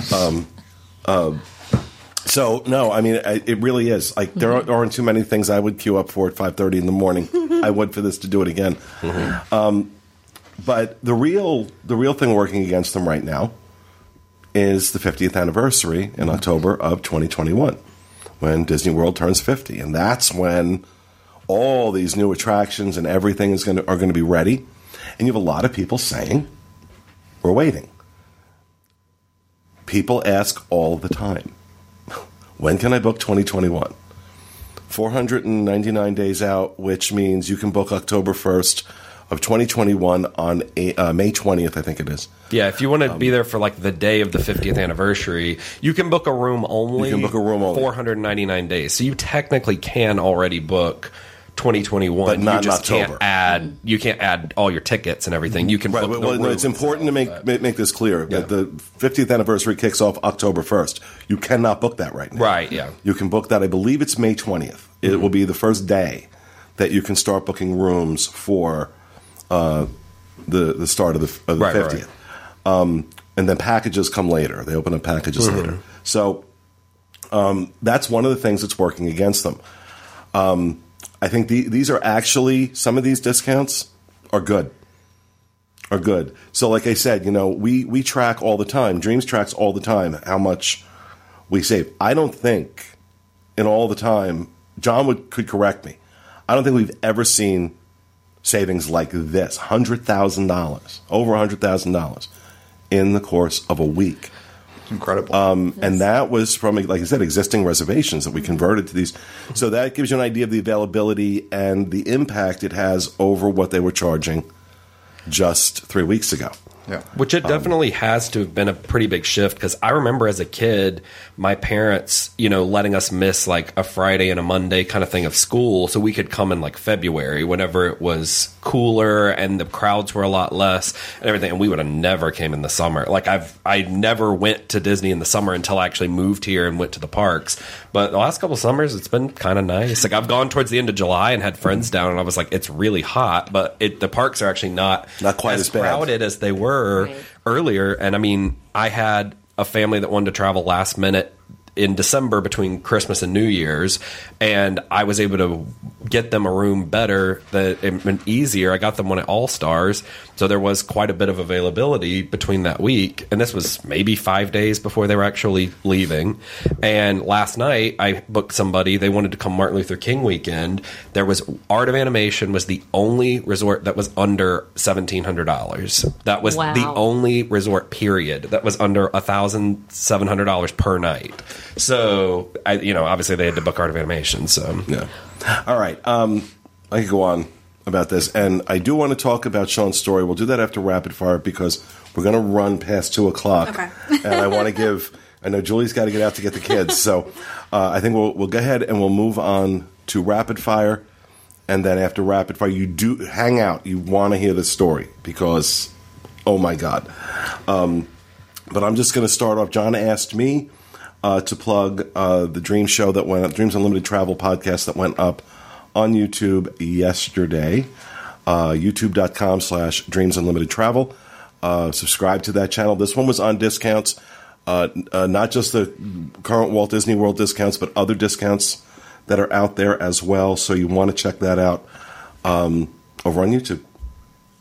So, no, I mean, it really is. Like, there aren't too many things I would queue up for at 5:30 in the morning. I would for this to do it again. But the real thing working against them right now is the 50th anniversary in October of 2021, when Disney World turns 50. And that's when all these new attractions and everything are going to be ready. And you have a lot of people saying, we're waiting. People ask all the time, when can I book 2021? 499 days out, which means you can book October 1st of 2021 on May 20th, I think it is. yeah, if you want to be there for like the day of the 50th anniversary, you can book a room only. You can book a room only. 499 days. So you technically can already book 2021, But not you just in October. can't add all your tickets and everything. You can Right, book well, the no, it's rooms. important to make this clear that the 50th anniversary kicks off October 1st. You cannot book that right now. Right, yeah. You can book that, I believe it's May 20th. It will be the first day that you can start booking rooms for the start of the Right, 50th. And then packages come later. They open up packages later. So that's one of the things that's working against them. I think these are actually, some of these discounts are good. So like I said, we track all the time. Dreams tracks all the time how much we save. I don't think in all the time, John could correct me, I don't think we've ever seen savings like this, $100,000, over $100,000 in the course of a week. Incredible. And that was from, like I said, existing reservations that we converted to these. So that gives you an idea of the availability and the impact it has over what they were charging just 3 weeks ago. Yeah. Which it definitely has to have been a pretty big shift, because I remember as a kid, my parents, letting us miss like a Friday and a Monday kind of thing of school so we could come in like February whenever it was cooler and the crowds were a lot less and everything. And we would have never came in the summer. Like I never went to Disney in the summer until I actually moved here and went to the parks. But the last couple of summers, it's been kind of nice. Like I've gone towards the end of July and had friends down, and I was like, it's really hot, but the parks are actually not quite as bad. crowded as they were earlier. And I mean, I had a family that wanted to travel last minute in December between Christmas and New Year's, and I was able to get them a room better and easier. I got them one at All Stars, so there was quite a bit of availability between that week, and this was maybe 5 days before they were actually leaving. And last night I booked somebody, they wanted to come Martin Luther King weekend. There was Art of Animation was the only resort that was under $1,700. That was the only resort period that was under $1,700 per night. So, obviously they had to book Art of Animation. So, yeah. All right. I could go on about this, and I do want to talk about Sean's story. We'll do that after rapid fire because we're going to run past 2:00. Okay. And I want to I know Julie's got to get out to get the kids, so I think we'll go ahead and we'll move on to rapid fire, and then after rapid fire, you do hang out. You want to hear the story because, oh my God. But I'm just going to start off. John asked me to plug the Dream Show that went up, Dreams Unlimited Travel podcast that went up on YouTube yesterday, youtube.com/Dreams Unlimited Travel. Subscribe to that channel. This one was on discounts, not just the current Walt Disney World discounts, but other discounts that are out there as well. So you want to check that out over on YouTube.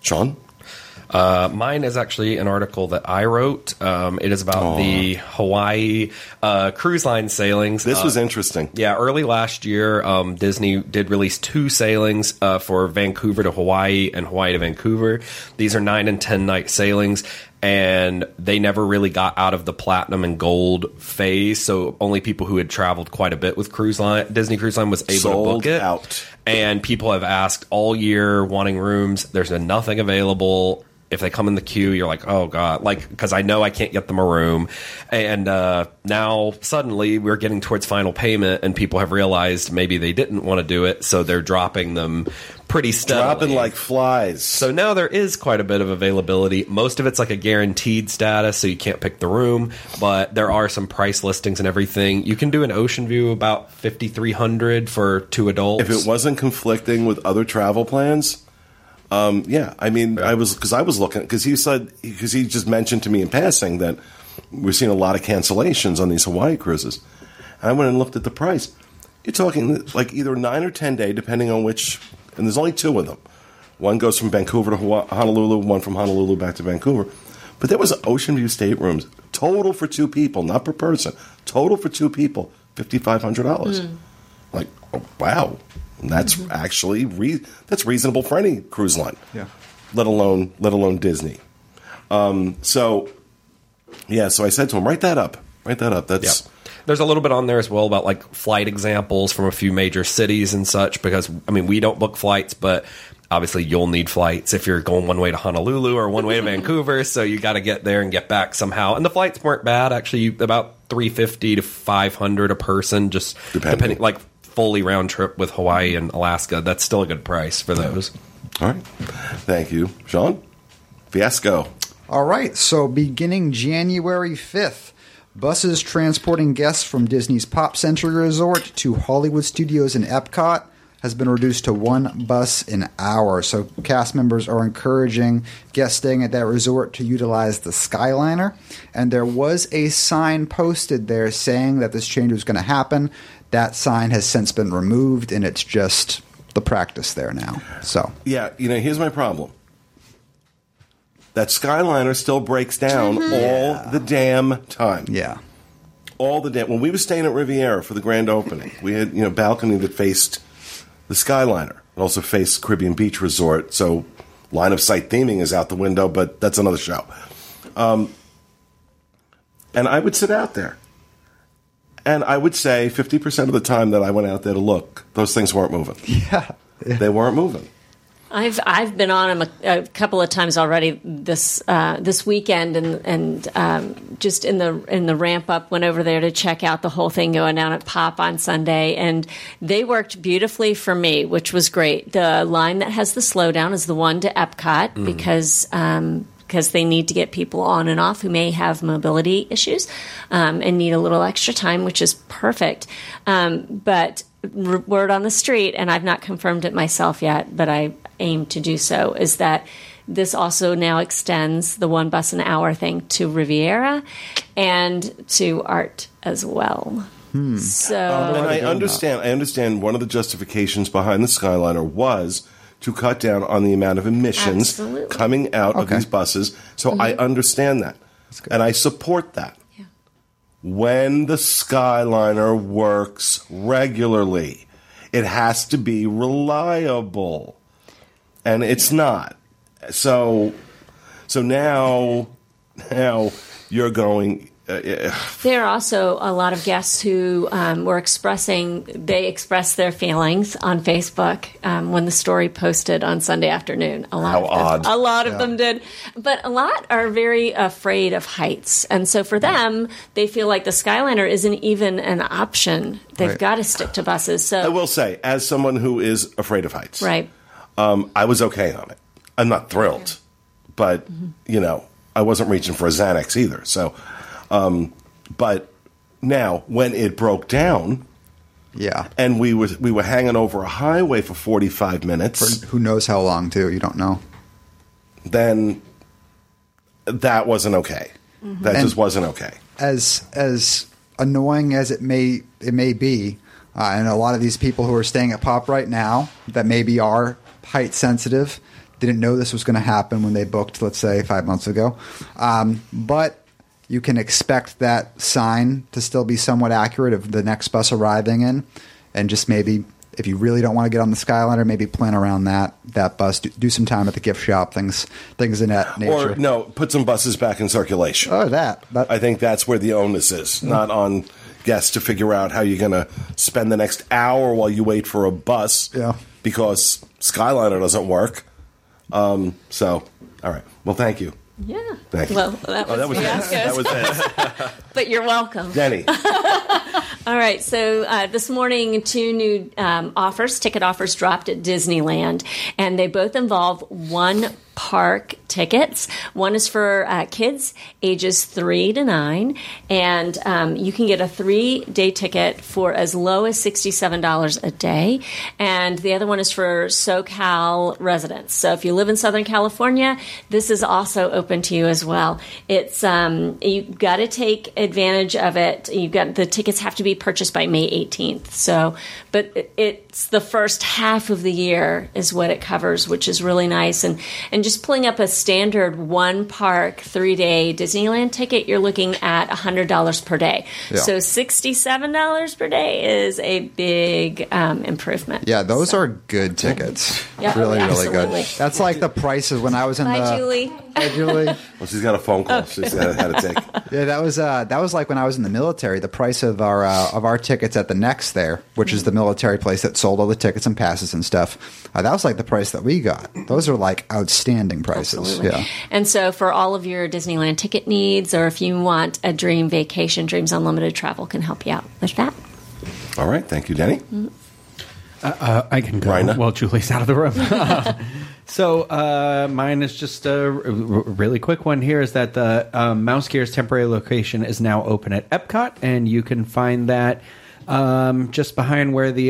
Sean? Mine is actually an article that I wrote. It is about the Hawaii cruise line sailings. This was interesting. Yeah, early last year, Disney did release 2 sailings for Vancouver to Hawaii and Hawaii to Vancouver. These are 9 and 10 night sailings, and they never really got out of the platinum and gold phase. So only people who had traveled quite a bit with Disney Cruise Line was able to book it. Out. And people have asked all year, wanting rooms. There's been nothing available. If they come in the queue, you're like, oh, God, like, because I know I can't get them a room. And now suddenly we're getting towards final payment, and people have realized maybe they didn't want to do it, so they're dropping them pretty steadily. Dropping like flies. So now there is quite a bit of availability. Most of it's like a guaranteed status, so you can't pick the room, but there are some price listings and everything. You can do an Ocean View about $5,300 for 2 adults. If it wasn't conflicting with other travel plans... yeah, I mean, I was looking, because he just mentioned to me in passing that we're seeing a lot of cancellations on these Hawaii cruises. And I went and looked at the price. You're talking like either 9 or 10 day, depending on which, and there's only 2 of them. One goes from Vancouver to Honolulu, one from Honolulu back to Vancouver. But there was Ocean View staterooms, total for 2 people, not per person, total for 2 people, $5,500. Like, oh, wow. And that's actually that's reasonable for any cruise line, let alone Disney. So I said to him, write that up. That's There's a little bit on there as well about like flight examples from a few major cities and such, because I mean we don't book flights, but obviously you'll need flights if you're going one way to Honolulu or one way to Vancouver, so you got to get there and get back somehow. And the flights weren't bad, actually, about $350 to $500 a person, just depending like fully round trip with Hawaii and Alaska. That's still a good price for those. All right. Thank you. Sean? Fiasco. All right. So beginning January 5th, buses transporting guests from Disney's Pop Century Resort to Hollywood Studios in Epcot has been reduced to 1 bus an hour. So cast members are encouraging guests staying at that resort to utilize the Skyliner. And there was a sign posted there saying that this change was going to happen. That sign has since been removed, and it's just the practice there now. So yeah, here's my problem. That Skyliner still breaks down all the damn time. Yeah. All the damn. When we were staying at Riviera for the grand opening, we had balcony that faced the Skyliner. It also faced Caribbean Beach Resort, so line of sight theming is out the window, but that's another show. And I would sit out there. And I would say 50% of the time that I went out there to look, those things weren't moving. Yeah. They weren't moving. I've been on them a couple of times already this weekend, and just in the ramp up, went over there to check out the whole thing going down at Pop on Sunday, and they worked beautifully for me, which was great. The line that has the slowdown is the one to Epcot because they need to get people on and off who may have mobility issues and need a little extra time, which is perfect. But word on the street, and I've not confirmed it myself yet, but I aim to do so, is that this also now extends the 1 bus an hour thing to Riviera and to Art as well. So, and I understand one of the justifications behind the Skyliner was to cut down on the amount of emissions coming out of these buses. So I understand that. And I support that. Yeah. When the Skyliner works regularly, it has to be reliable. And it's not. So now you're going... there are also a lot of guests who were expressed their feelings on Facebook when the story posted on Sunday afternoon. A lot of them did. But a lot are very afraid of heights. And so for them, they feel like the Skyliner isn't even an option. They've got to stick to buses. So I will say, as someone who is afraid of heights, right. I was okay on it. I'm not thrilled. But, I wasn't reaching for a Xanax either. So... but now when it broke down, and we were hanging over a highway for 45 minutes, for who knows how long too, you don't know. Then that wasn't okay. Mm-hmm. That just wasn't okay. As annoying as it may be, and a lot of these people who are staying at Pop right now that maybe are height sensitive, didn't know this was going to happen when they booked, let's say, 5 months ago. But you can expect that sign to still be somewhat accurate of the next bus arriving in, and just maybe, if you really don't want to get on the Skyliner, maybe plan around that bus. Do some time at the gift shop, things in that nature. Or no, put some buses back in circulation. Oh, that. I think that's where the onus is, not on guests to figure out how you're going to spend the next hour while you wait for a bus. Yeah. Because Skyliner doesn't work. So, all right. Well, thank you. Yeah. Thank you. Well, that was Vince. That was Vince. But you're welcome. Denny. All right, so this morning, 2 new ticket offers dropped at Disneyland, and they both involve one park tickets. One is for kids ages 3 to 9, and you can get a 3-day ticket for as low as $67 a day. And the other one is for SoCal residents. So if you live in Southern California, this is also open to you as well. It's you've got to take advantage of it. The tickets have to be purchased by May 18th. So, but it's the first half of the year is what it covers, which is really nice. And just pulling up a standard one park 3-day Disneyland ticket, you're looking at $100 per day. Yeah. So $67 per day is a big improvement. Yeah, those are good tickets. Yeah, really, really absolutely. good. That's like the prices when I was in Bye, Julie. Hi, Julie. Well, she's got a phone call. She's had to take. Yeah, that was like when I was in the military. The price of our tickets at the Next there, which is the military place that sold all the tickets and passes and stuff. That was like the price that we got. Those are like outstanding prices. Absolutely. Yeah. And so for all of your Disneyland ticket needs, or if you want a dream vacation, Dreams Unlimited Travel can help you out with that. All right. Thank you, Denny. I can go. Rhina? Well, Julie's out of the room. So mine is just a really quick one here, is that the Mouse Gear's temporary location is now open at Epcot, and you can find that just behind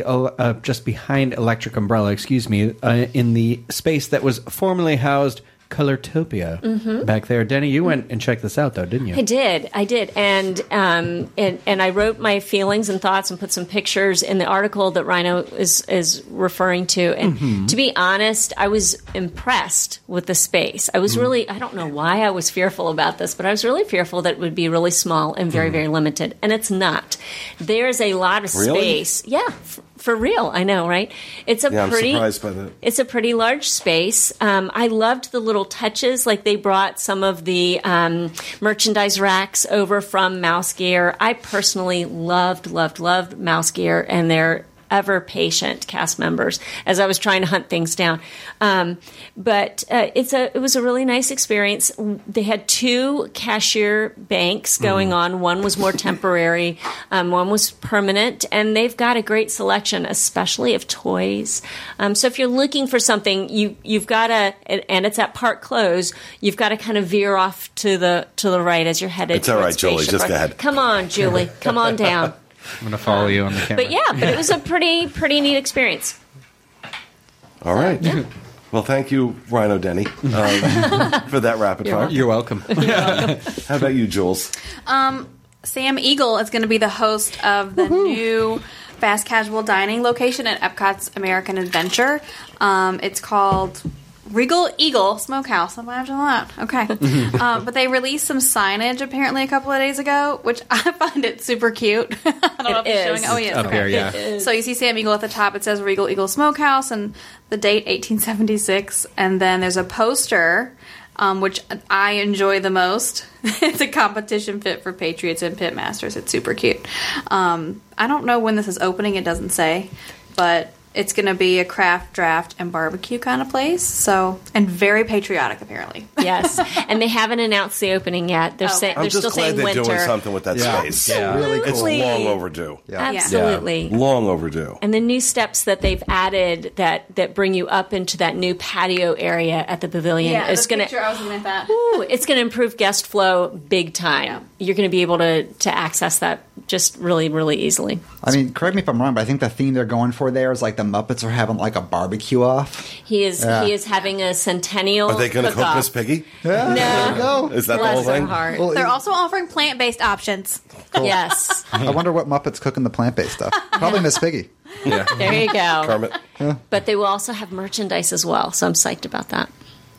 Electric Umbrella, in the space that was formerly housed Colortopia back there. Denny, you went and checked this out, though, didn't you? I did, and I wrote my feelings and thoughts and put some pictures in the article that Rhino is referring to. And to be honest, I was impressed with the space. I was really, I don't know why I was fearful about this, but I was really fearful that it would be really small and very, very limited, and it's not. There's a lot of space. Yeah. For real, I know, right? I'm surprised by that. It's a pretty large space. I loved the little touches, like they brought some of the merchandise racks over from Mouse Gear. I personally loved Mouse Gear and their ever patient cast members as I was trying to hunt things down. But it was a really nice experience. They had 2 cashier banks going on. One was more temporary, one was permanent, and they've got a great selection, especially of toys. So if you're looking for something, you've got to, and it's at park close, you've got to kind of veer off to the right as you're headed. It's all right, Julie. Just go ahead. Come on, Julie. Come on down. I'm going to follow you on the camera. But it was a pretty neat experience. All right. Well, thank you, Rhino Denny, for that rapid fire. You're welcome. How about you, Jules? Sam Eagle is going to be the host of the new fast casual dining location at Epcot's American Adventure. It's called Regal Eagle Smokehouse. Imagine that. Okay. But they released some signage apparently a couple of days ago, which I find it super cute. I don't know if it's showing. Oh, yeah. Up here, yeah. So you see Sam Eagle at the top. It says Regal Eagle Smokehouse and the date 1876. And then there's a poster, which I enjoy the most. It's a competition fit for Patriots and Pitmasters. It's super cute. I don't know when this is opening. It doesn't say. But it's going to be a craft, draft, and barbecue kind of place. So, and very patriotic, apparently. Yes, and they haven't announced the opening yet. They're Okay. they're I'm still just glad saying they're winter. doing something with that space. Yeah. Really cool. It's long overdue. Yeah. Absolutely. Yeah, long overdue. And the new steps that they've added that bring you up into that new patio area at the pavilion is going I was looking at that. it's going to improve guest flow big time. Yeah. You're going to be able to access that just really, really easily. I mean, correct me if I'm wrong, but I think the theme they're going for there is like the Muppets are having like a barbecue off. He is having a centennial. Are they going to cook cook-off. Miss Piggy? Yeah, there you go. Is that the whole Bless her thing? heart. Well, They're also offering plant-based options. Yes. I wonder what Muppets cooking the plant-based stuff. Probably Miss Piggy. Yeah. There you go. Kermit. But they will also have merchandise as well, so I'm psyched about that.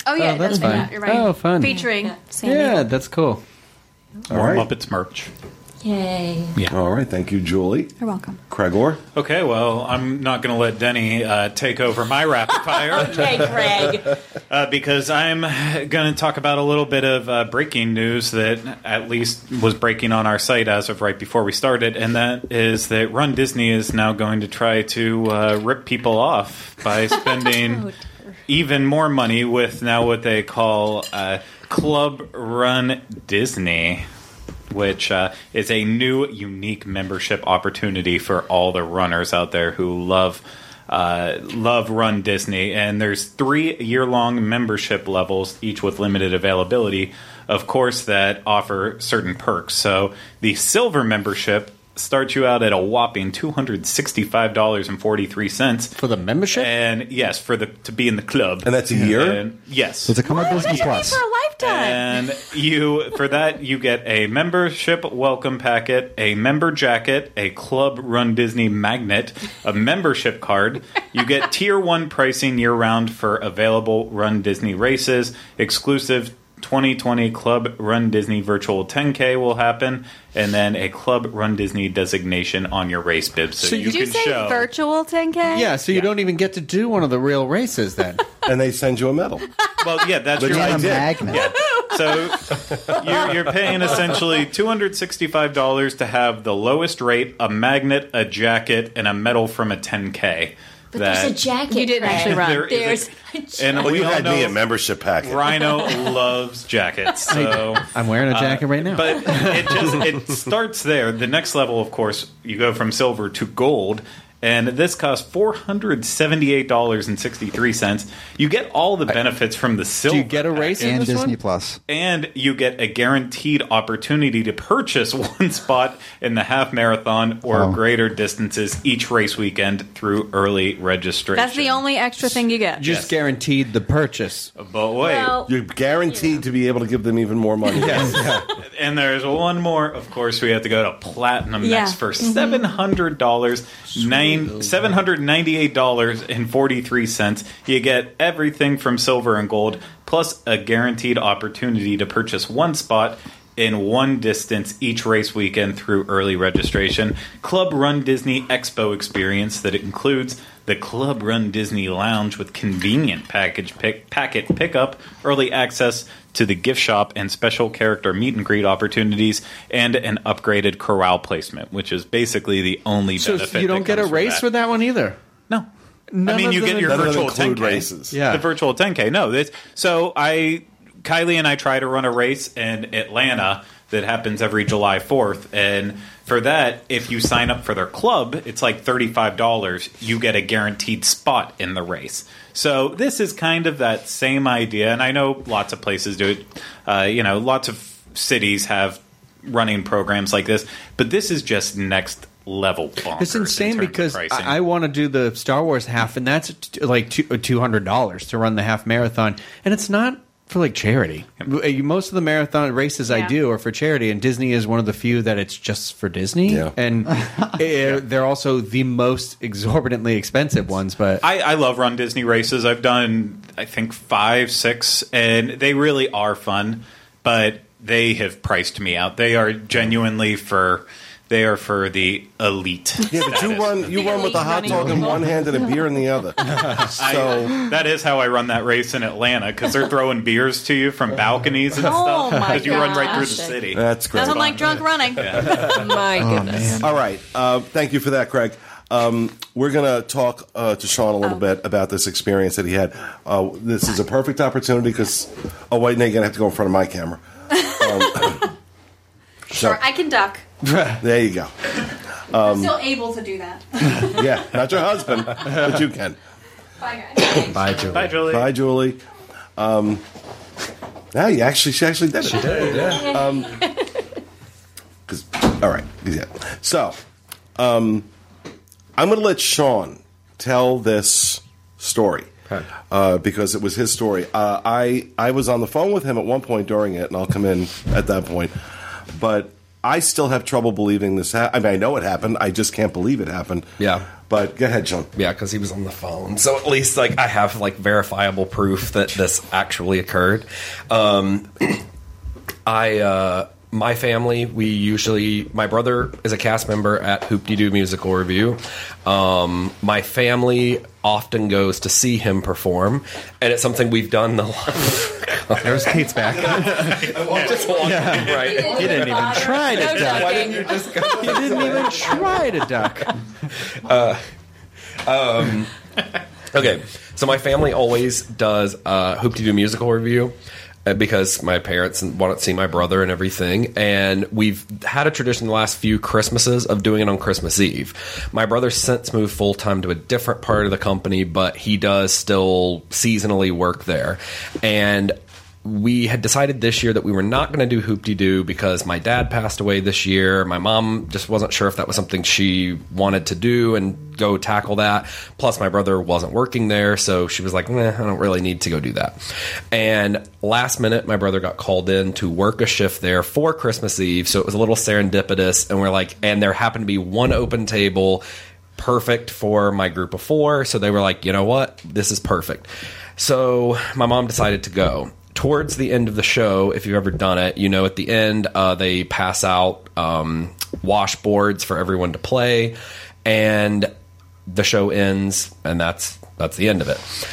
Oh yeah, it that's does say fun. that. You're right. Oh, fun. Featuring Sandy. Yeah, that's cool. All More right. Muppets merch. Yay. All right. Thank you, Julie. You're welcome. Gregor? Okay, well, I'm not going to let Denny take over my rapid fire. Okay, Greg. Because I'm going to talk about a little bit of breaking news that at least was breaking on our site as of right before we started, and that is that Run Disney is now going to try to rip people off by spending even more money with now what they call Club Run Disney, which is a new, unique membership opportunity for all the runners out there who love Run Disney. And there's 3 year-long membership levels, each with limited availability, of course, that offer certain perks. So the silver membership starts you out at a whopping $265.43 For the membership? and yes, for to be in the club. And that's a year? And, yes. So to come with Disney Plus. For a lifetime. And for that you get a membership welcome packet, a member jacket, a Club Run Disney magnet, a membership card. You get tier 1 pricing year round for available Run Disney races. Exclusive 2020 Club Run Disney virtual 10K will happen, and then a Club Run Disney designation on your race bib, so you Did you can say show. virtual 10K? Yeah, so you don't even get to do one of the real races then. And they send you a medal. Well, yeah, that's But your I And a did. magnet. So you're paying essentially $265 to have the lowest rate, a magnet, a jacket, and a medal from a 10K. But there's a jacket. You didn't Greg. actually run. There is There's a jacket. And Well, we you all had know me a membership packet. Rhino loves jackets, so I'm wearing a jacket right now. but it starts there. The next level, of course, you go from silver to gold, and this costs $478.63. You get all the benefits from the silver. Do you get a race in And this Disney one? Plus. And you get a guaranteed opportunity to purchase one spot in the half marathon or Wow. greater distances each race weekend through early registration. That's the only extra thing you get. Just guaranteed the purchase. But wait, Well, You're guaranteed to be able to give them even more money. and there's one more. Of course, we have to go to Platinum Yeah. next for $700, $798.43. You get everything from silver and gold, plus a guaranteed opportunity to purchase one spot in one distance each race weekend through early registration. Club Run Disney Expo experience that includes the Club Run Disney Lounge with convenient packet pickup, early access to the gift shop, and special character meet and greet opportunities, and an upgraded corral placement, which is basically the only So benefit. you don't that get a comes from race that. with that one either? No. None I mean, of you them get your None of them virtual include 10K. races. Yeah. The virtual 10K. No. Kylie and I try to run a race in Atlanta that happens every July 4th. And for that, if you sign up for their club, it's like $35. You get a guaranteed spot in the race. So this is kind of that same idea. And I know lots of places do it. Lots of cities have running programs like this. But this is just next level bonkers. It's insane in terms of because pricing. I want to do the Star Wars half, and that's like $200 to run the half marathon, and it's not for like charity. Most of the marathon races I Yeah. do are for charity, and Disney is one of the few that it's just for Disney. Yeah. And they're also the most exorbitantly expensive ones. But I love Run Disney races. I've done, I think, 5, 6, and they really are fun, but they have priced me out. They are genuinely for the elite. Yeah, but you run with a hot elite dog in running one hand and a beer in the other. So That is how I run that race in Atlanta, because they're throwing beers to you from balconies and Oh, stuff. my Because you run right through the gosh. city. that's great. Nothing like drunk running. My goodness. All right. Thank you for that, Craig. We're going to talk to Sean a little bit about this experience that he had. This is a perfect opportunity because, oh, wait, now you're going to have to go in front of my camera. Sure, I can duck. There you go. I'm still able to do that. Yeah, not your husband, but you can. Bye, guys. bye, Julie. Bye, Julie. Bye, Julie. Now she actually did it. She did, yeah. All right. Yeah. So, I'm going to let Sean tell this story because it was his story. I was on the phone with him at one point during it, and I'll come in at that point. But I still have trouble believing this. I mean, I know it happened. I just can't believe it happened. Yeah. But go ahead, John. Yeah, because he was on the phone. So at least like I have like verifiable proof that this actually occurred. My family, my brother is a cast member at Hoop-Dee-Doo Musical Review. My family often goes to see him perform, and it's something we've done There's Kate's back. Just walking right. He didn't even try to No duck. Why didn't you just go? He didn't even try to duck. Okay, so my family always does Hoop-Dee-Doo Musical Review because my parents want to see my brother and everything, and we've had a tradition the last few Christmases of doing it on Christmas Eve. My brother's since moved full-time to a different part of the company, but he does still seasonally work there, and we had decided this year that we were not going to do Hoop-Dee-Doo because my dad passed away this year. My mom just wasn't sure if that was something she wanted to do and go tackle that. Plus, my brother wasn't working there, so she was like, I don't really need to go do that. And last minute, my brother got called in to work a shift there for Christmas Eve, so it was a little serendipitous, and we're like, and there happened to be one open table perfect for my group of 4, so they were like, you know what? This is perfect. So my mom decided to go. Towards the end of the show, if you've ever done it, you know at the end they pass out washboards for everyone to play, and the show ends, and that's the end of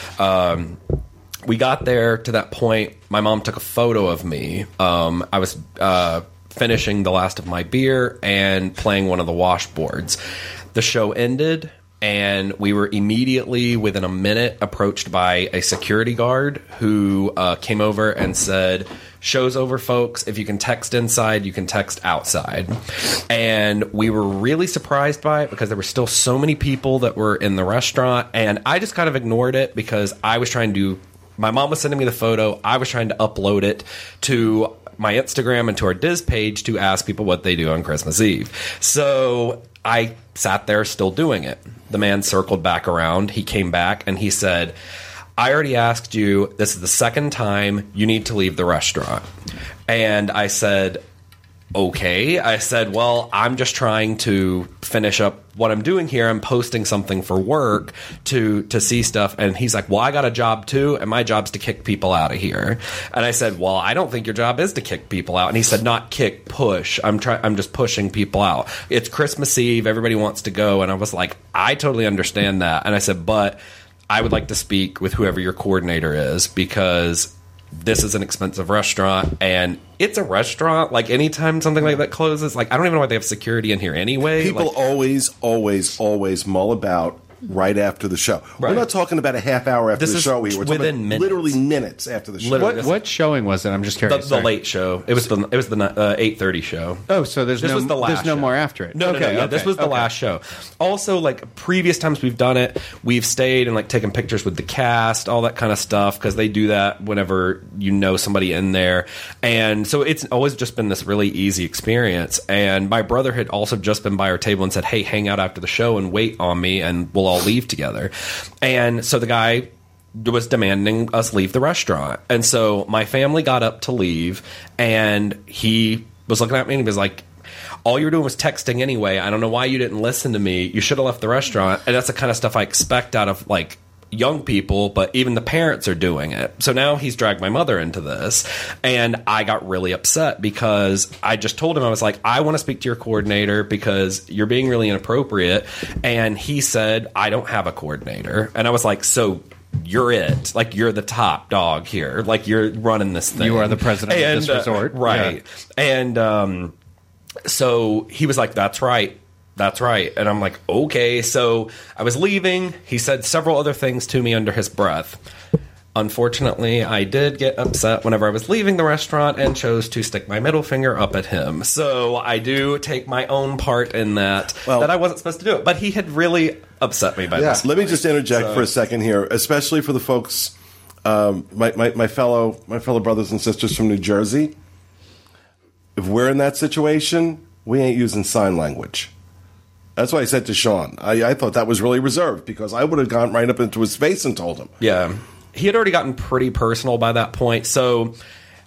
it. We got there to that point. My mom took a photo of me. I was finishing the last of my beer and playing one of the washboards. The show ended, and we were immediately, within a minute, approached by a security guard who came over and said, "Show's over, folks. If you can text inside, you can text outside." And we were really surprised by it because there were still so many people that were in the restaurant, and I just kind of ignored it because I was trying to... My mom was sending me the photo. I was trying to upload it to my Instagram and to our Diz page to ask people what they do on Christmas Eve. So I sat there still doing it. The man circled back around. He came back and he said, "I already asked you. This is the second time. You need to leave the restaurant." And I said, okay. I said, well, I'm just trying to finish up what I'm doing here. I'm posting something for work to see stuff. And he's like, well, I got a job too, and my job's to kick people out of here. And I said, well, I don't think your job is to kick people out. And he said, not kick, push. I'm just pushing people out. It's Christmas Eve. Everybody wants to go. And I was like, I totally understand that. And I said, but I would like to speak with whoever your coordinator is, because this is an expensive restaurant, and it's a restaurant. Like, anytime something like that closes, like, I don't even know why they have security in here anyway. People like, always mull about right after the show. Right. We're not talking about a half hour after This the is show. We're talking within about minutes. literally minutes after the show. Literally. What showing was it? I'm just curious. the Sorry. late show. It was the 8:30 show. Oh, so there's This was the last no show. more after it. No, okay, this was the last show. Also, like, previous times we've done it, we've stayed and like taken pictures with the cast, all that kind of stuff, because they do that whenever you know somebody in there. And so it's always just been this really easy experience. And my brother had also just been by our table and said, hey, hang out after the show and wait on me, and we'll all leave together. And so the guy was demanding us leave the restaurant. And so my family got up to leave, and he was looking at me and he was like, all you were doing was texting anyway. I don't know why you didn't listen to me. You should have left the restaurant. And that's the kind of stuff I expect out of, like, young people, but even the parents are doing it. So now he's dragged my mother into this, and I got really upset because I just told him, I was like, I want to speak to your coordinator because you're being really inappropriate. And he said, I don't have a coordinator. And I was like, so you're it. Like, you're the top dog here. Like, you're running this thing. You are the president of this resort. Right. Yeah. And so he was like, that's right. That's right. And I'm like, okay. So I was leaving. He said several other things to me under his breath. Unfortunately, I did get upset whenever I was leaving the restaurant and chose to stick my middle finger up at him. So I do take my own part in that, that I wasn't supposed to do it. But he had really upset me by this. Let me just interject for a second here, especially for the folks, my fellow brothers and sisters from New Jersey. If we're in that situation, we ain't using sign language. That's why I said to Sean, I thought that was really reserved, because I would have gone right up into his face and told him. Yeah. He had already gotten pretty personal by that point. So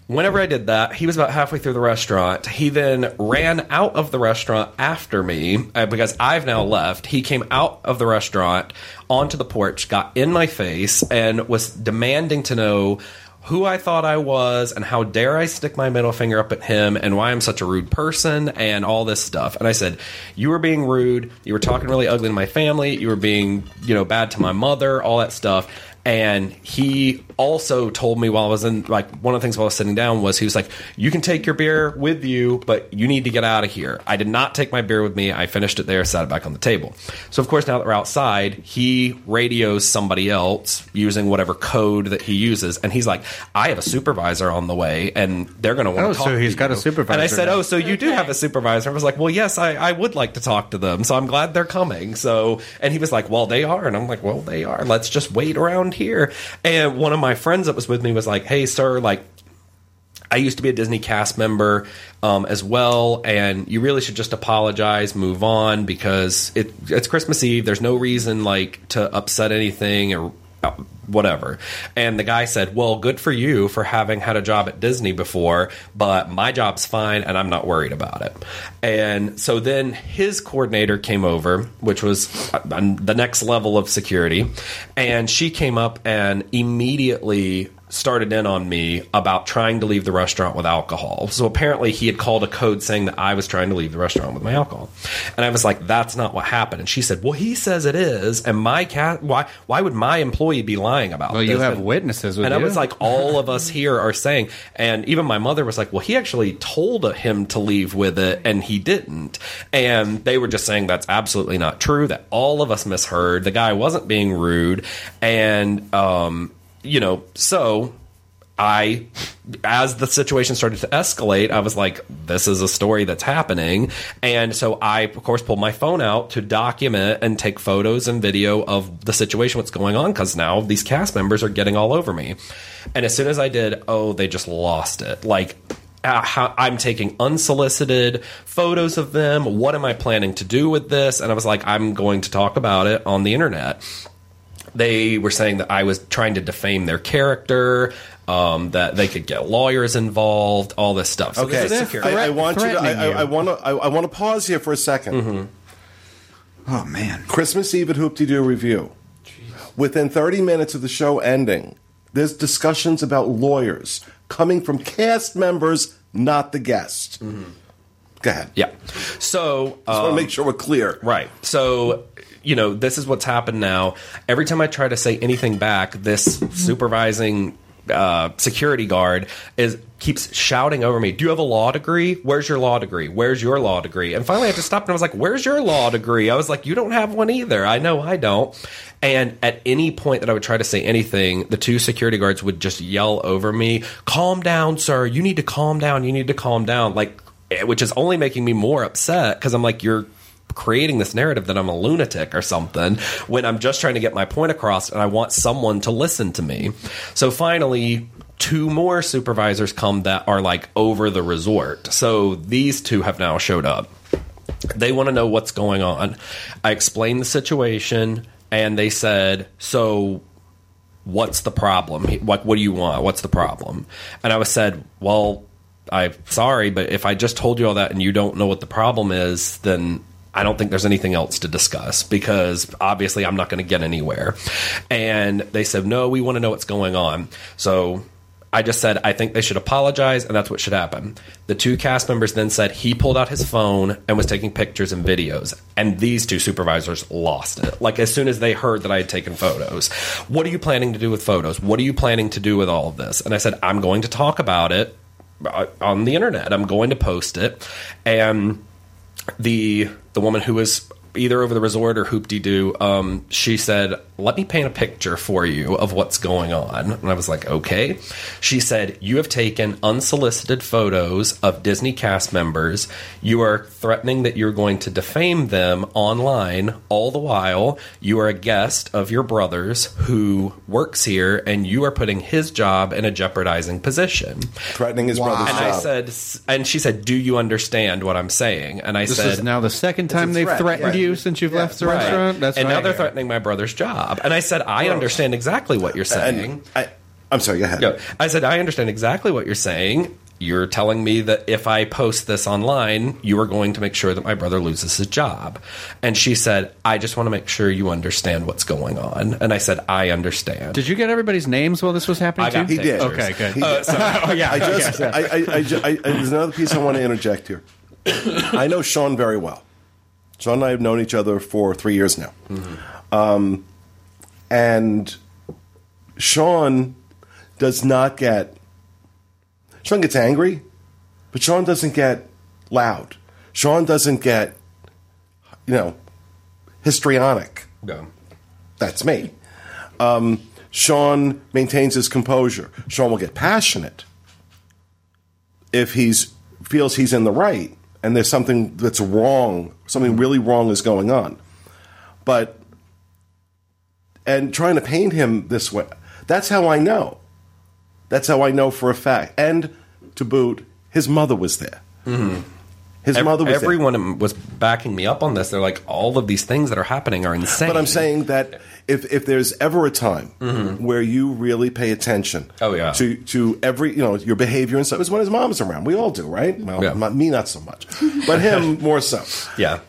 whenever I did that, he was about halfway through the restaurant. He then ran out of the restaurant after me because I've now left. He came out of the restaurant onto the porch, got in my face, and was demanding to know who I thought I was and how dare I stick my middle finger up at him and why I'm such a rude person and all this stuff. And I said, you were being rude. You were talking really ugly to my family. You were being, bad to my mother, all that stuff. And he also told me while I was in, one of the things while I was sitting down was he was like, you can take your beer with you, but you need to get out of here. I did not take my beer with me. I finished it there, sat it back on the table. So, of course, now that we're outside, he radios somebody else using whatever code that he uses. And he's like, I have a supervisor on the way, and they're going to want to talk to you. So he's got a supervisor. And I said, now. so you do have a supervisor. I was like, well, yes, I would like to talk to them. So I'm glad they're coming. So, and he was like, well, they are. And I'm like, well, they are. Let's just wait around here. And one of my friends that was with me was like, hey, sir, I used to be a Disney cast member as well, and you really should just apologize, move on, because it's Christmas Eve. There's no reason to upset anything or whatever. And the guy said, well, good for you for having had a job at Disney before, but my job's fine and I'm not worried about it. And so then his coordinator came over, which was the next level of security, and she came up and immediately started in on me about trying to leave the restaurant with alcohol. So apparently he had called a code saying that I was trying to leave the restaurant with my alcohol. And I was like, that's not what happened. And she said, well, he says it is. And why would my employee be lying about this? Well, you have witnesses with you. And I was like, all of us here are saying, and even my mother was like, well, he actually told him to leave with it and he didn't. And they were just saying that's absolutely not true, that all of us misheard. The guy wasn't being rude. And, so as the situation started to escalate, I was like, this is a story that's happening. And so I, of course, pulled my phone out to document and take photos and video of the situation, what's going on, because now these cast members are getting all over me. And as soon as I did, they just lost it. I'm taking unsolicited photos of them. What am I planning to do with this? And I was like, I'm going to talk about it on the internet. They were saying that I was trying to defame their character, that they could get lawyers involved, all this stuff. So okay, I want to pause here for a second. Mm-hmm. Oh man, Christmas Eve at Hoop-Dee-Doo Review. Jeez. Within 30 minutes of the show ending, there's discussions about lawyers coming from cast members, not the guest. Mm-hmm. Go ahead. Yeah. So just want to make sure we're clear. Right. So this is what's happened now. Every time I try to say anything back, this supervising security guard keeps shouting over me, do you have a law degree? Where's your law degree? Where's your law degree? And finally I had to stop and I was like, where's your law degree? I was like, you don't have one either. I know I don't. And at any point that I would try to say anything, the two security guards would just yell over me, calm down, sir. You need to calm down. You need to calm down. Which is only making me more upset because I'm like, you're creating this narrative that I'm a lunatic or something when I'm just trying to get my point across and I want someone to listen to me. So finally, two more supervisors come that are over the resort. So these two have now showed up. They want to know what's going on. I explained the situation and they said, so what's the problem? What do you want? What's the problem? And I said, well, I'm sorry, but if I just told you all that and you don't know what the problem is, then I don't think there's anything else to discuss because obviously I'm not going to get anywhere. And they said, no, we want to know what's going on. So I just said, I think they should apologize and that's what should happen. The two cast members then said he pulled out his phone and was taking pictures and videos. And these two supervisors lost it. As soon as they heard that I had taken photos. What are you planning to do with photos? What are you planning to do with all of this? And I said, I'm going to talk about it on the internet. I'm going to post it. And the woman who was either over the resort or Hoop-Dee-Doo, she said, let me paint a picture for you of what's going on. And I was like, okay. She said, you have taken unsolicited photos of Disney cast members. You are threatening that you're going to defame them online. All the while, you are a guest of your brother's who works here, and you are putting his job in a jeopardizing position. Threatening his brother's job. And she said, do you understand what I'm saying? And I said, this is now the second time they've threatened you since you've left the restaurant. That's and now they're threatening my brother's job. And I said, I understand exactly what you're saying. I'm sorry, go ahead. Yeah. I said, I understand exactly what you're saying. You're telling me that if I post this online, you are going to make sure that my brother loses his job. And she said, I just want to make sure you understand what's going on. And I said, I understand. Did you get everybody's names while this was happening? I got He did. Okay, good. He did. There's another piece I want to interject here. I know Sean very well. Sean and I have known each other for 3 years now. Mm-hmm. And Sean does not get... Sean gets angry, but Sean doesn't get loud. Sean doesn't get, histrionic. No. That's me. Sean maintains his composure. Sean will get passionate if he feels he's in the right and there's something that's wrong, something really wrong is going on. And trying to paint him this way, that's how I know. That's how I know for a fact. And to boot, his mother was there. Mm-hmm. His mother was there. Everyone was backing me up on this. They're like, all of these things that are happening are insane. But I'm saying that if there's ever a time where you really pay attention to every, your behavior and stuff, it's when his mom's around. We all do, right? Well, me not so much. But him more so. Yeah.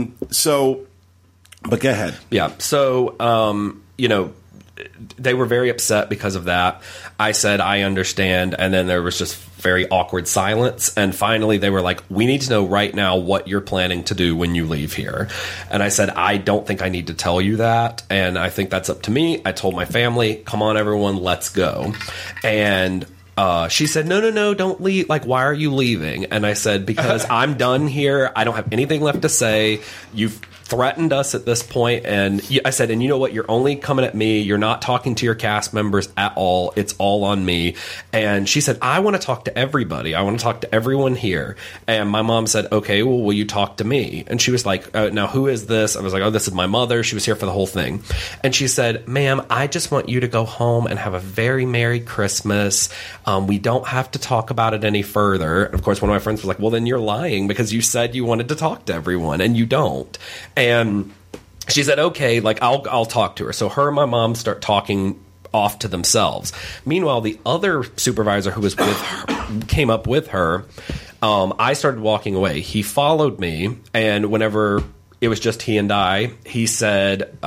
But go ahead. Yeah. So, they were very upset because of that. I said, I understand. And then there was just very awkward silence. And finally, they were like, we need to know right now what you're planning to do when you leave here. And I said, I don't think I need to tell you that. And I think that's up to me. I told my family, come on, everyone, let's go. And she said, no, don't leave. Like, why are you leaving? And I said, because I'm done here. I don't have anything left to say. You've threatened us at this point. And I said, and you know what? You're only coming at me. You're not talking to your cast members at all. It's all on me. And she said, I want to talk to everybody. I want to talk to everyone here. And my mom said, okay, well, will you talk to me? And she was like, now who is this? I was like, oh, this is my mother. She was here for the whole thing. And she said, ma'am, I just want you to go home and have a very Merry Christmas. We don't have to talk about it any further. And of course, one of my friends was like, well, then you're lying because you said you wanted to talk to everyone and you don't. And she said, okay, like I'll talk to her. So her and my mom start talking off to themselves. Meanwhile, the other supervisor who was with her came up with her. I started walking away. He followed me. And whenever it was just he and I, he said,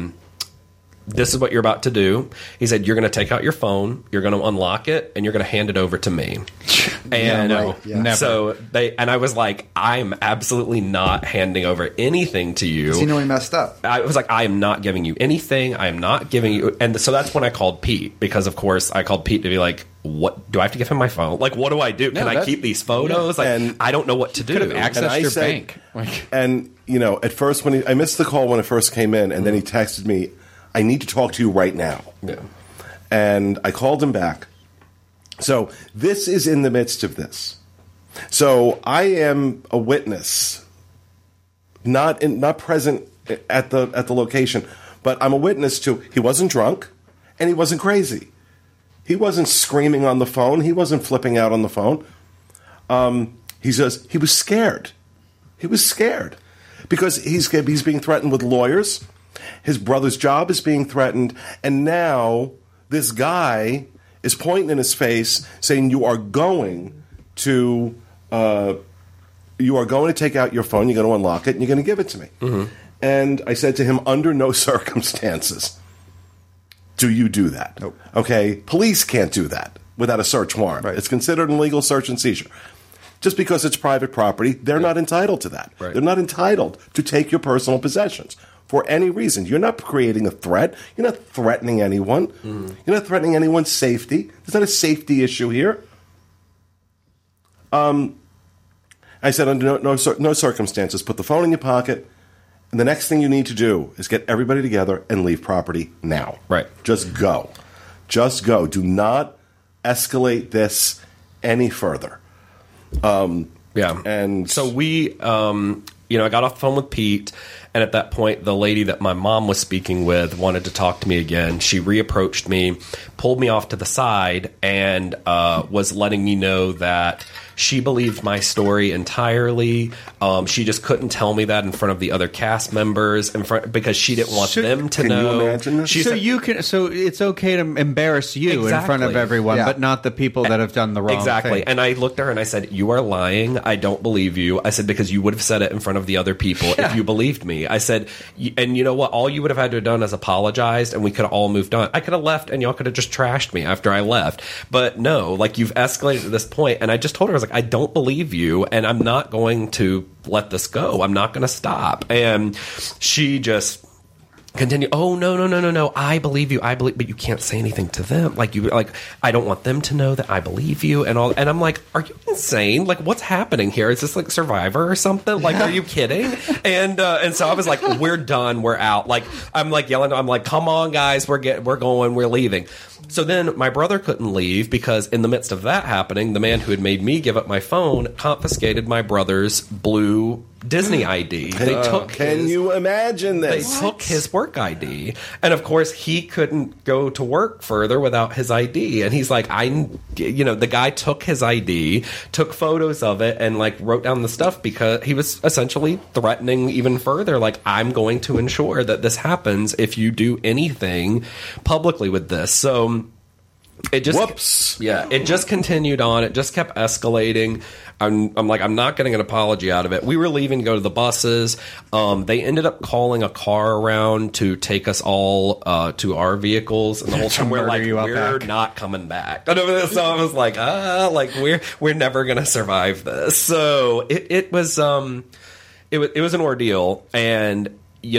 this is what you're about to do. He said, you're going to take out your phone, you're going to unlock it, and you're going to hand it over to me. And so I was like, I'm absolutely not handing over anything to you. Does he know he messed up? I was like, I am not giving you anything. I am not giving you. And so that's when I called Pete, because of course I called Pete to be like, what do I have to give him my phone? Like, what do I do? Can I keep these photos? Like, and I don't know what to do. Could have accessed your bank. And at first I missed the call when it first came in, and then he texted me, I need to talk to you right now. Yeah. And I called him back. So this is in the midst of this. So I am a witness, not present at the location, but I'm a witness to he wasn't drunk and he wasn't crazy. He wasn't screaming on the phone. He wasn't flipping out on the phone. He was scared. He was scared because he's being threatened with lawyers. His brother's job is being threatened, and now this guy is pointing in his face, saying, "You are going to take out your phone. You're going to unlock it, and you're going to give it to me." Mm-hmm. And I said to him, "Under no circumstances do you do that." Nope. Okay, police can't do that without a search warrant. Right. It's considered an illegal search and seizure. Just because it's private property, they're not entitled to that. Right. They're not entitled to take your personal possessions for any reason. You're not creating a threat. You're not threatening anyone. Mm. You're not threatening anyone's safety. There's not a safety issue here. I said, under no circumstances, put the phone in your pocket, and the next thing you need to do is get everybody together and leave property now. Right. Just go. Just go. Do not escalate this any further. Yeah. And so we, I got off the phone with Pete, and at that point, the lady that my mom was speaking with wanted to talk to me again. She reapproached me, pulled me off to the side, and was letting me know that She believed my story entirely. She just couldn't tell me that in front of the other cast members because she didn't want them to can know. you imagine this? She So said- so it's okay to embarrass you in front of Exactly. everyone, Yeah. but not the people that have done the wrong Exactly. thing. And I looked at her and I said, "You are lying. I don't believe you." I said, "Because you would have said it in front of the other people if you believed me." I said, "And you know what? All you would have had to have done is apologized and we could have all moved on. I could have left and y'all could have just trashed me after I left. But no, like you've escalated to this point." And I just told her, I was like, "I don't believe you and I'm not going to let this go. I'm not going to stop." And she just continue. "Oh, no. I believe you. But you can't say anything to them. I don't want them to know that I believe you and all." And I'm like, "Are you insane? Like, what's happening here? Is this like Survivor or something? Like, are you kidding?" And so I was like, "We're done. We're out." Like, I'm like yelling. I'm like, "Come on, guys. We're going. We're leaving." So then my brother couldn't leave because in the midst of that happening, the man who had made me give up my phone confiscated my brother's blue Disney ID. They took Can you imagine they this? took his work ID, and of course he couldn't go to work further without his ID. And he's like, the guy took his ID, took photos of it, and like wrote down the stuff because he was essentially threatening even further. Like, "I'm going to ensure that this happens if you do anything publicly with this." So it just Whoops. Yeah, it just continued on. It just kept escalating. I'm like, I'm not getting an apology out of it. We were leaving to go to the buses. They ended up calling a car around to take us all to our vehicles, and the whole time we're murder like, you out we're back. not coming back. So I was like, we're never gonna survive this. So it was an ordeal, and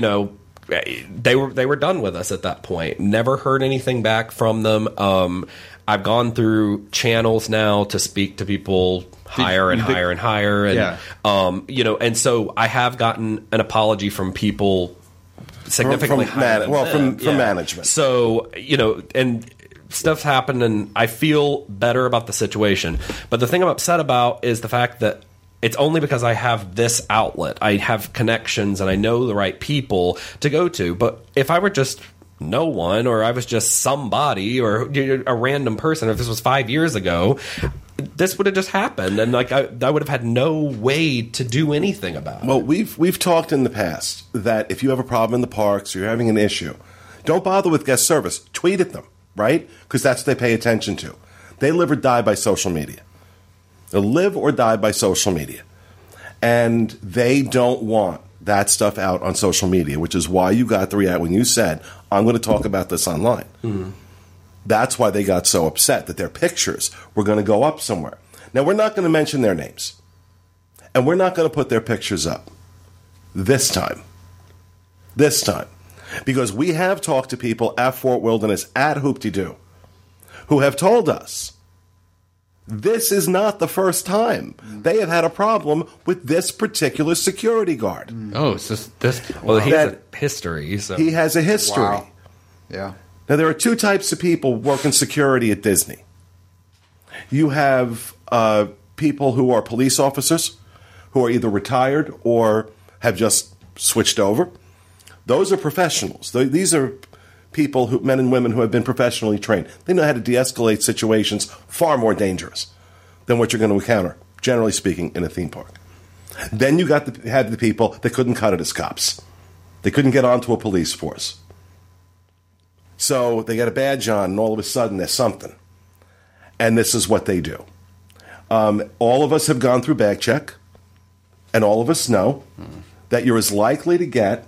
they were done with us at that point. Never heard anything back from them. I've gone through channels now to speak to people higher and higher and higher, and and so I have gotten an apology from people significantly higher than them. from management. So and stuff's happened, and I feel better about the situation. But the thing I'm upset about is the fact that it's only because I have this outlet. I have connections and I know the right people to go to. But if I were just no one, or I was just somebody, or a random person, if this was 5 years ago, this would have just happened, and like I would have had no way to do anything about it. Well, we've talked in the past that if you have a problem in the parks or you're having an issue, don't bother with guest service. Tweet at them, right? Because that's what they pay attention to. They live or die by social media. They live or die by social media. And they don't want that stuff out on social media, which is why you got the react when you said, "I'm going to talk about this online." Mm-hmm. That's why they got so upset that their pictures were going to go up somewhere. Now, we're not going to mention their names. And we're not going to put their pictures up this time. This time. Because we have talked to people at Fort Wilderness, at Hoop-de-Doo, who have told us this is not the first time they have had a problem with this particular security guard. Oh, it's just this. Well, he has a history. So. He has a history. Wow. Yeah. Now, there are two types of people working security at Disney. You have people who are police officers, who are either retired or have just switched over. Those are professionals. These are people, men and women who have been professionally trained. They know how to de-escalate situations far more dangerous than what you're going to encounter, generally speaking, in a theme park. Then you had the people that couldn't cut it as cops. They couldn't get onto a police force. So they get a badge on, and all of a sudden there's something. And this is what they do. All of us have gone through bag check, and all of us know that you're as likely to get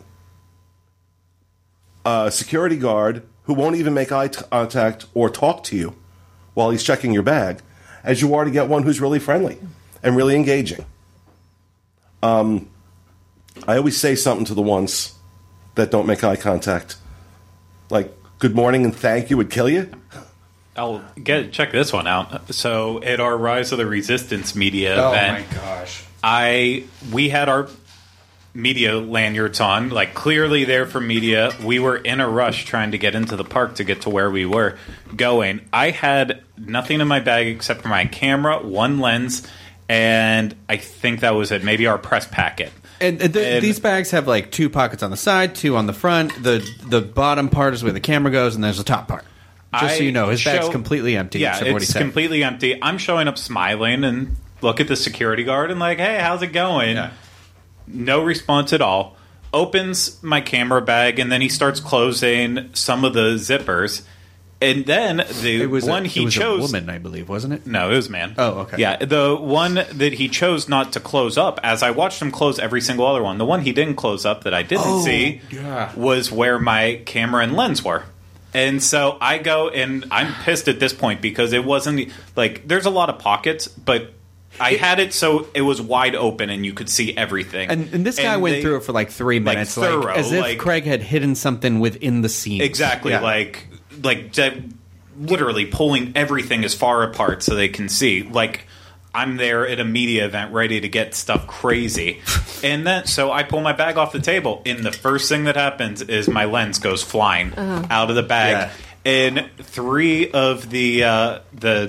a security guard who won't even make eye contact or talk to you while he's checking your bag as you are to get one who's really friendly and really engaging. I always say something to the ones that don't make eye contact. Like, good morning and thank you would kill you. I'll check this one out. So at our Rise of the Resistance media event, my gosh, we had our media lanyards on, like clearly there for media. We were in a rush trying to get into the park to get to where we were going. I had nothing in my bag except for my camera, one lens, and I think that was it. Maybe our press packet. And these bags have like two pockets on the side, two on the front. The bottom part is where the camera goes, and there's the top part. Just so you know, his bag's completely empty. Yeah, it's completely empty. I'm showing up smiling and look at the security guard and like, hey, how's it going? Yeah. No response at all. Opens my camera bag, and then he starts closing some of the zippers. And then the one he chose... a woman, I believe, wasn't it? No, it was a man. Oh, okay. Yeah, the one that he chose not to close up, as I watched him close every single other one, the one he didn't close up that I didn't see was where my camera and lens were. And so I go, and I'm pissed at this point because it wasn't... Like, there's a lot of pockets, but... I had it so it was wide open and you could see everything. And this guy went through it for like 3 minutes, thorough, as if Craig had hidden something within the scene. Exactly, Yeah. like literally pulling everything as far apart so they can see. Like, I'm there at a media event ready to get stuff crazy. And then, so I pull my bag off the table, and the first thing that happens is my lens goes flying out of the bag. Yeah. And 3 of the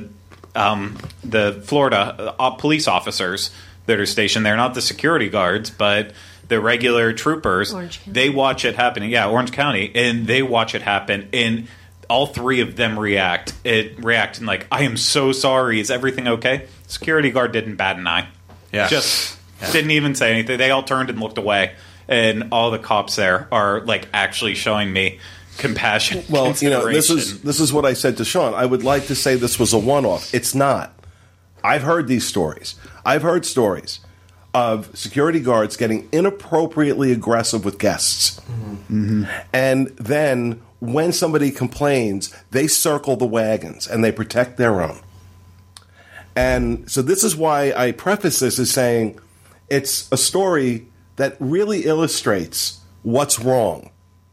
Florida police officers that are stationed there, not the security guards, but the regular troopers, they watch it happen. Yeah, Orange County, and they watch it happen, and all 3 of them react and like, I am so sorry. Is everything okay? Security guard didn't bat an eye. Yeah. Just didn't even say anything. They all turned and looked away, and all the cops there are like actually showing me compassion. Well, you know, this is what I said to Sean. I would like to say this was a one-off. It's not. I've heard these stories. I've heard stories of security guards getting inappropriately aggressive with guests. Mm-hmm. And then when somebody complains, they circle the wagons and they protect their own. And so this is why I preface this as saying it's a story that really illustrates what's wrong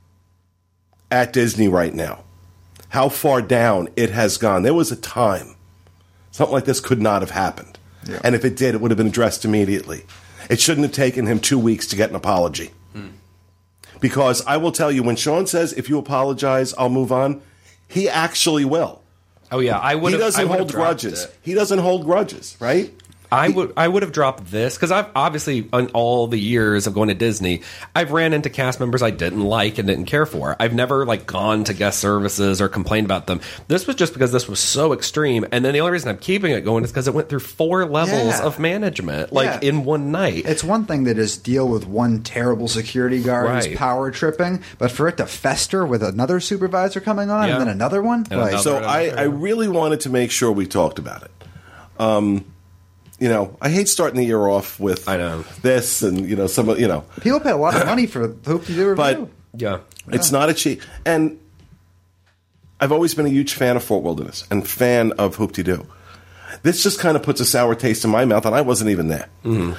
at Disney right now, how far down it has gone. There was a time something like this could not have happened. Yeah. And if it did, it would have been addressed immediately. It shouldn't have taken him 2 weeks to get an apology. Because I will tell you, when Sean says, if you apologize, I'll move on, he actually will. Oh, yeah. He doesn't hold grudges. He doesn't hold grudges, right? I would have dropped this because I've obviously, in all the years of going to Disney, I've ran into cast members I didn't like and didn't care for. I've never like gone to guest services or complained about them. This was just because this was so extreme, and then the only reason I'm keeping it going is because it went through 4 levels of management, in one night. It's one thing to just deal with one terrible security guard who's power tripping, but for it to fester with another supervisor coming on and then another one, I really wanted to make sure we talked about it. You know, I hate starting the year off with this and, you know, some, you know. People pay a lot of money for Hoop-De-Doo review. But it's not a cheap. And I've always been a huge fan of Fort Wilderness and fan of Hoop-De-Doo. This just kind of puts a sour taste in my mouth, and I wasn't even there.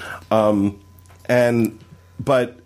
Mm-hmm. But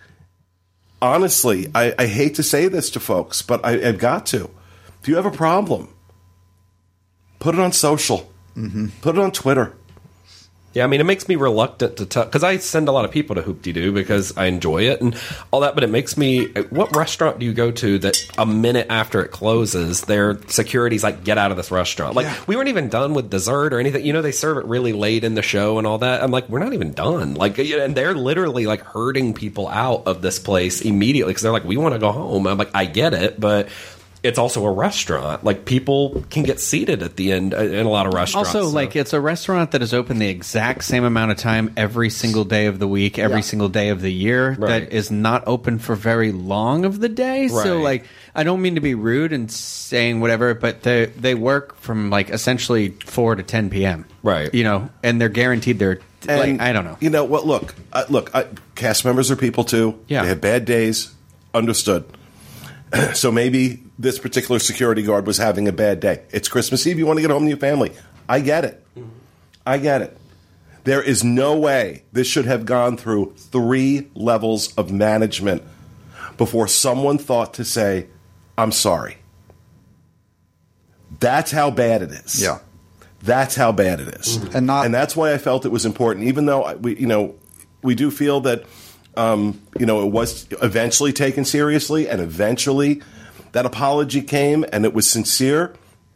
honestly, I hate to say this to folks, but I've got to. If you have a problem, put it on social. Mm-hmm. Put it on Twitter. Yeah, I mean, it makes me reluctant to tell, because I send a lot of people to Hoop-De-Doo because I enjoy it and all that, but it makes me, what restaurant do you go to that a minute after it closes, their security's like, get out of this restaurant? Like, we weren't even done with dessert or anything. You know, they serve it really late in the show and all that. I'm like, we're not even done. Like, and they're literally like herding people out of this place immediately because they're like, we want to go home. I'm like, I get it, but it's also a restaurant. Like, people can get seated at the end in a lot of restaurants. Also, like, it's a restaurant that is open the exact same amount of time every single day of the week, every single day of the year, that is not open for very long of the day. Right. So, like, I don't mean to be rude and saying whatever, but they work from, like, essentially 4 to 10 p.m. Right. You know, and they're guaranteed they're, like, I don't know. You know what? Look, cast members are people, too. Yeah. They have bad days. Understood. So maybe this particular security guard was having a bad day. It's Christmas Eve. You want to get home to your family. I get it. Mm-hmm. I get it. There is no way this should have gone through 3 levels of management before someone thought to say, I'm sorry. That's how bad it is. Yeah. That's how bad it is. Mm-hmm. And that's why I felt it was important, even though we do feel that it was eventually taken seriously, and eventually that apology came, and it was sincere.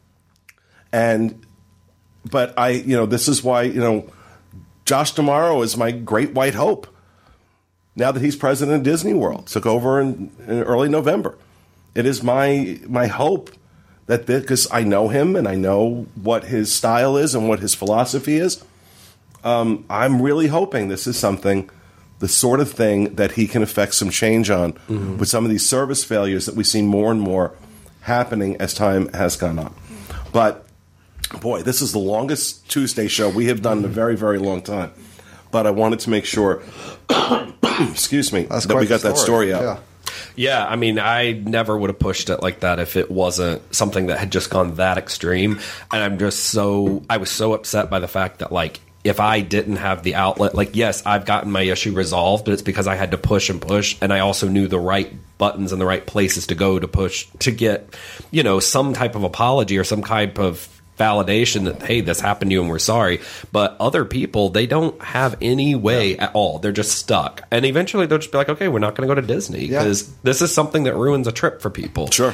But this is why, Josh D'Amaro is my great white hope. Now that he's president of Disney World, took over in early November. It is my hope that because I know him and I know what his style is and what his philosophy is, I'm really hoping this is something, the sort of thing that he can affect some change on with some of these service failures that we see more and more happening as time has gone on. But, boy, this is the longest Tuesday show we have done in a very, very long time. But I wanted to make sure, excuse me, that we got that story out. Yeah. Yeah, I mean, I never would have pushed it like that if it wasn't something that had just gone that extreme. And I was so upset by the fact that, like, if I didn't have the outlet, like, yes, I've gotten my issue resolved, but it's because I had to push and push, and I also knew the right buttons and the right places to go to push to get, you know, some type of apology or some type of validation that, hey, this happened to you and we're sorry. But other people, they don't have any way at all. They're just stuck. And eventually they'll just be like, okay, we're not going to go to Disney because this is something that ruins a trip for people. Sure.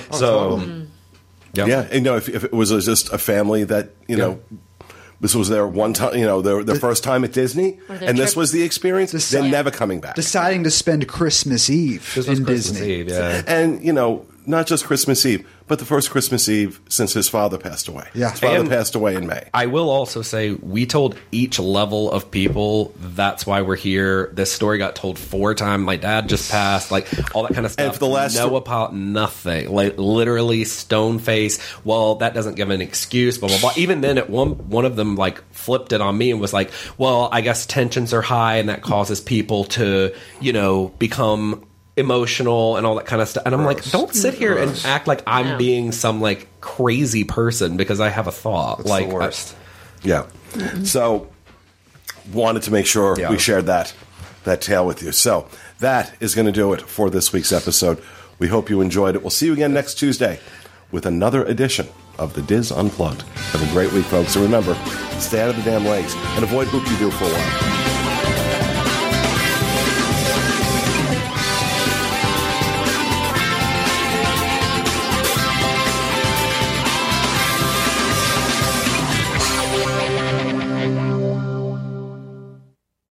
Yeah. And, you know, if it was just a family that, you know, this was their one time, you know, their first time at Disney, and this was the experience, they're never coming back. Deciding to spend Christmas Eve in Disney. Eve, yeah. And, you know, not just Christmas Eve, but the first Christmas Eve since his father passed away. Yeah. His father passed away in May. I will also say we told each level of people that's why we're here. This story got told 4 times. My dad just passed, like all that kind of stuff. And for the last nothing, like literally stone face. Well, that doesn't give an excuse. Blah blah blah. Even then, at one of them like flipped it on me and was like, "Well, I guess tensions are high, and that causes people to, you know, become emotional and all that kind of stuff." And I'm like, don't sit here and act like I'm being some like crazy person because I have a thought. That's like the worst. So wanted to make sure we shared that tale with you. So that is going to do it for this week's episode. We hope you enjoyed it. We'll see you again next Tuesday with another edition of the Diz Unplugged. Have a great week, folks. And remember, stay out of the damn lakes and avoid Hoop-de-Doo for a while.